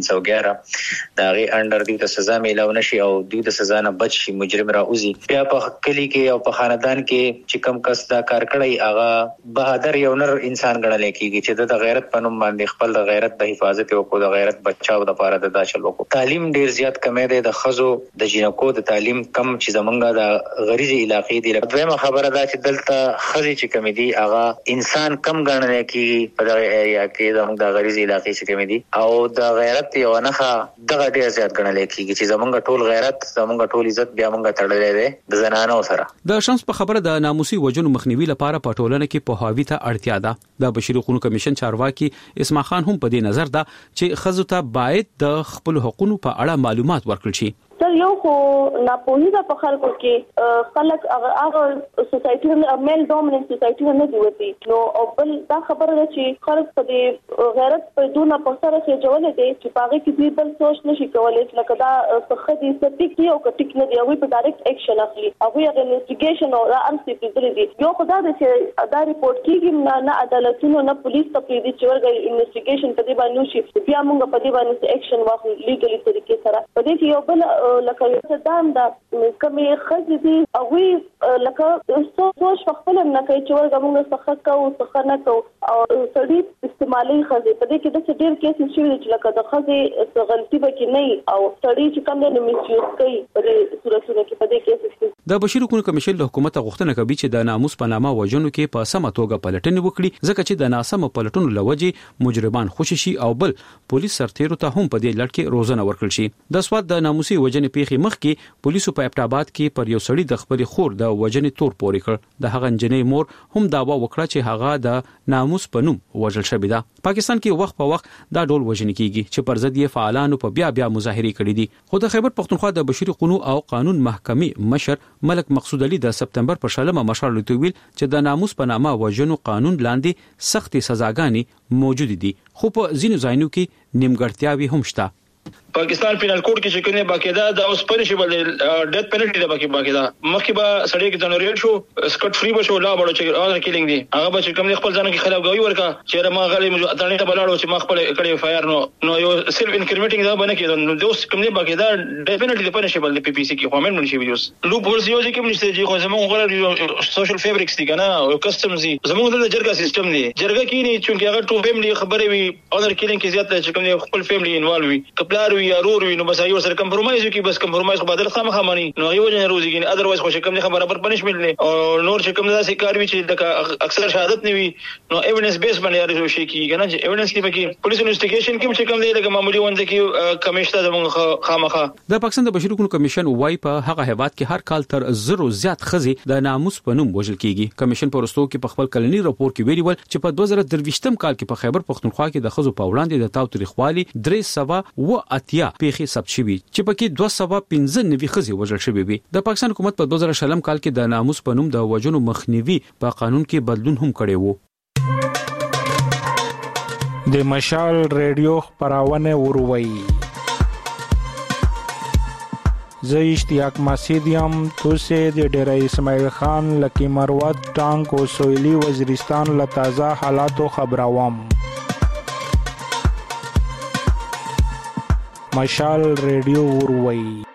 311 دا غي انډر دی ته سزا میلاو نشي او دوی د سزا نه بچ شي مجرم راوځي. بیا په کلی کې او په خاندان کې چې کم کس دا کار کړی هغه بهادر یو نر انسان ګڼل کېږي چې د غیرت په نوم باندې خپل د غیرت د حفاظت او د غیرت بچاو د لپاره د داشل وکړو. تعلیم ډیر زیات کمې ده د خزو د جنکو د تعلیم کم چې زمونږه د غریزي علاقې دی. دویمه خبره ده چې دلته خزي چې کمی دي هغه انسان کم ګڼل کېږي په دغه ایریا کې د غریزي علاقې چې کمی دي او د غیرت یو نخا دغه ډیر زیات ګڼل کېږي چې زمونږ ټول غیرت زمونږ ټول عزت بیا مونږ تړلې ده د زنانو سره. د شمس په خبره د ناموسي وژنو مخنیوي لپاره په ټولنه کې په هاوی ته اړتیا ده. د بشري حقوقو کمیشن چارواکي اسما خان هم په دې نظر ده چې خزو ته باید د خپل حقوقو په اړه معلومات ورکړل شي. یو خو ناپوهي په خلکو کې خلک هغه سوسايټي میل ډومیننت سوسايټي نه دی وتی. نو او بل دا خبره ده چې خلک په دې غیرت په دونه په سره کې جوړل دي چې پاره کې دې بل سوچ نشي کولای چې لکه دا څه دي ستیک دی او کټیک نه دی او په ډایرکټ اکشن اخلي او هغه انویسټیګیشن او ارسي په دې دي. یو خدای دې چې دا ریپورت کیږي نه عدالتونو نه پولیس ته پریدي چې ورګي انویسټیګیشن په دې باندې شي بیا موږ په دې باندې اکشن واخلو لیګلی طریقې سره. په دې کې یو بل لکه یو دام دا کومې خزې دي هغه لکه سوچ خپل نه کوي چې ورګه موږ څه کوو څه نه کوو او سړي استعمالي خزې په دې کې د ډېر کیسې شوي چې لکه د خزې غلطي به نه او سړي چې کوم نه میسیوز کوي په دې صورتونو کې په دې کې د بشري حقوقو کمیشن له حکومت غوښتنه کوي چې د ناموس په نامه وژنو کې په سمه توګه پلټنې وکړي ځکه چې د ناسمو پلټنو لوجې مجرمان خوشي شي او بل پولیس سرتیرو ته هم په دې لړ کې روزنه ورکړل شي. د سواد د ناموسي وژنې پیښې مخ کې پولیسو په ابټاباد کې پر یو سړي د خپل خور د وژنې تور پورې کړ. د هغه انجنیر مور هم داوا وکړه چې هغه د ناموس په نوم وژل شوی ده. پاکستان کې وخت په وخت دا ډول وژنې کیږي چې پر ضد یې فعالانو په بیا مظاهره کړې دي. خو د خیبر پختونخوا د بشري حقوقو او قانون محکمې مشر ملک مقصود علي د سپتمبر په شلمه مشر لټویل چې د ناموس په نامه وژنو قانون لاندې سختي سزاګانې موجود دي خو په ځینو ځایونو کې نیمګړتیاوي هم شته. پاکستان پینل کوډ کې چې کنه باقاعده دا اوس پنیشبل ډیث پینلټی ده باقاعده مخکې به سړی کې تنوریل شو سکټ فری بشو لا بڑو چې اونر کیلینګ دي هغه به چې کوم خپل ځان کې خلاف غوي ورکا چې ما غلي اتلنی ته بلاړو چې ما خپل کړي فایر نو یو سیلف انکریمیټینګ دا باندې کې نو دوس کوم نه باقاعده ډیث پینلټی ده پنیشبل د پی پی سی کې کومن منشي ویډیوز لوپ هولز یو چې کوم نشته چې خو زموږ غوړ سوشل فیبریکس دي کنه او کسټمز دي زموږ د جرګه سیستم دی جرګه کې نه چې هغه ټو فیملی خبرې وي اونر کیلینګ کې زیات چې کوم خپل فیملی انوالو وي کپلار وي ضرور وي نو بس یو سره کمپرمایز کی بس کمپرمایز خو بدل خامخا مانی نو یو نه روزي ادروایز خو کوم نه برابر پنیشمنت نه او نور چې کوم داسې کار وی چې د اکثر شهادت نه وي نو ایویډنس بیس باندې راځي شي کی کنه چې ایویډنس کې پکې پولیس انویسټیګیشن کې چې کوم دی د معمولی وند کې کمیشن د خامخا د پاکستان د بشري حقوقو کمیشن وای په هغه هیواد کې هر کال تر 0 زیات خزي د ناموس په نوم وژل کیږي. کمیشن په ورستو کې په خپل کلنی راپور کې ویلي ول چې په 2023م کال کې په خیبر پختونخوا کې د خزو په وړاندې د تاوتریخوالي 380 پیښې ثبت شوې چې پکې 215 خزي وژل شوې وي. د پاکستان حکومت په 2020 کال کې د ناموس په نوم د وژنو مخنیوي په قانون کې بدلون هم کړی وو. د مشال ریډیو خبرونه وروي زه اشتیاق مسعود یم. توسه د ډیری اسماعیل خان لکی مروت ټانک او سویلی وزیرستان له تازه حالاتو خبروم. مشال ریډیو وروي.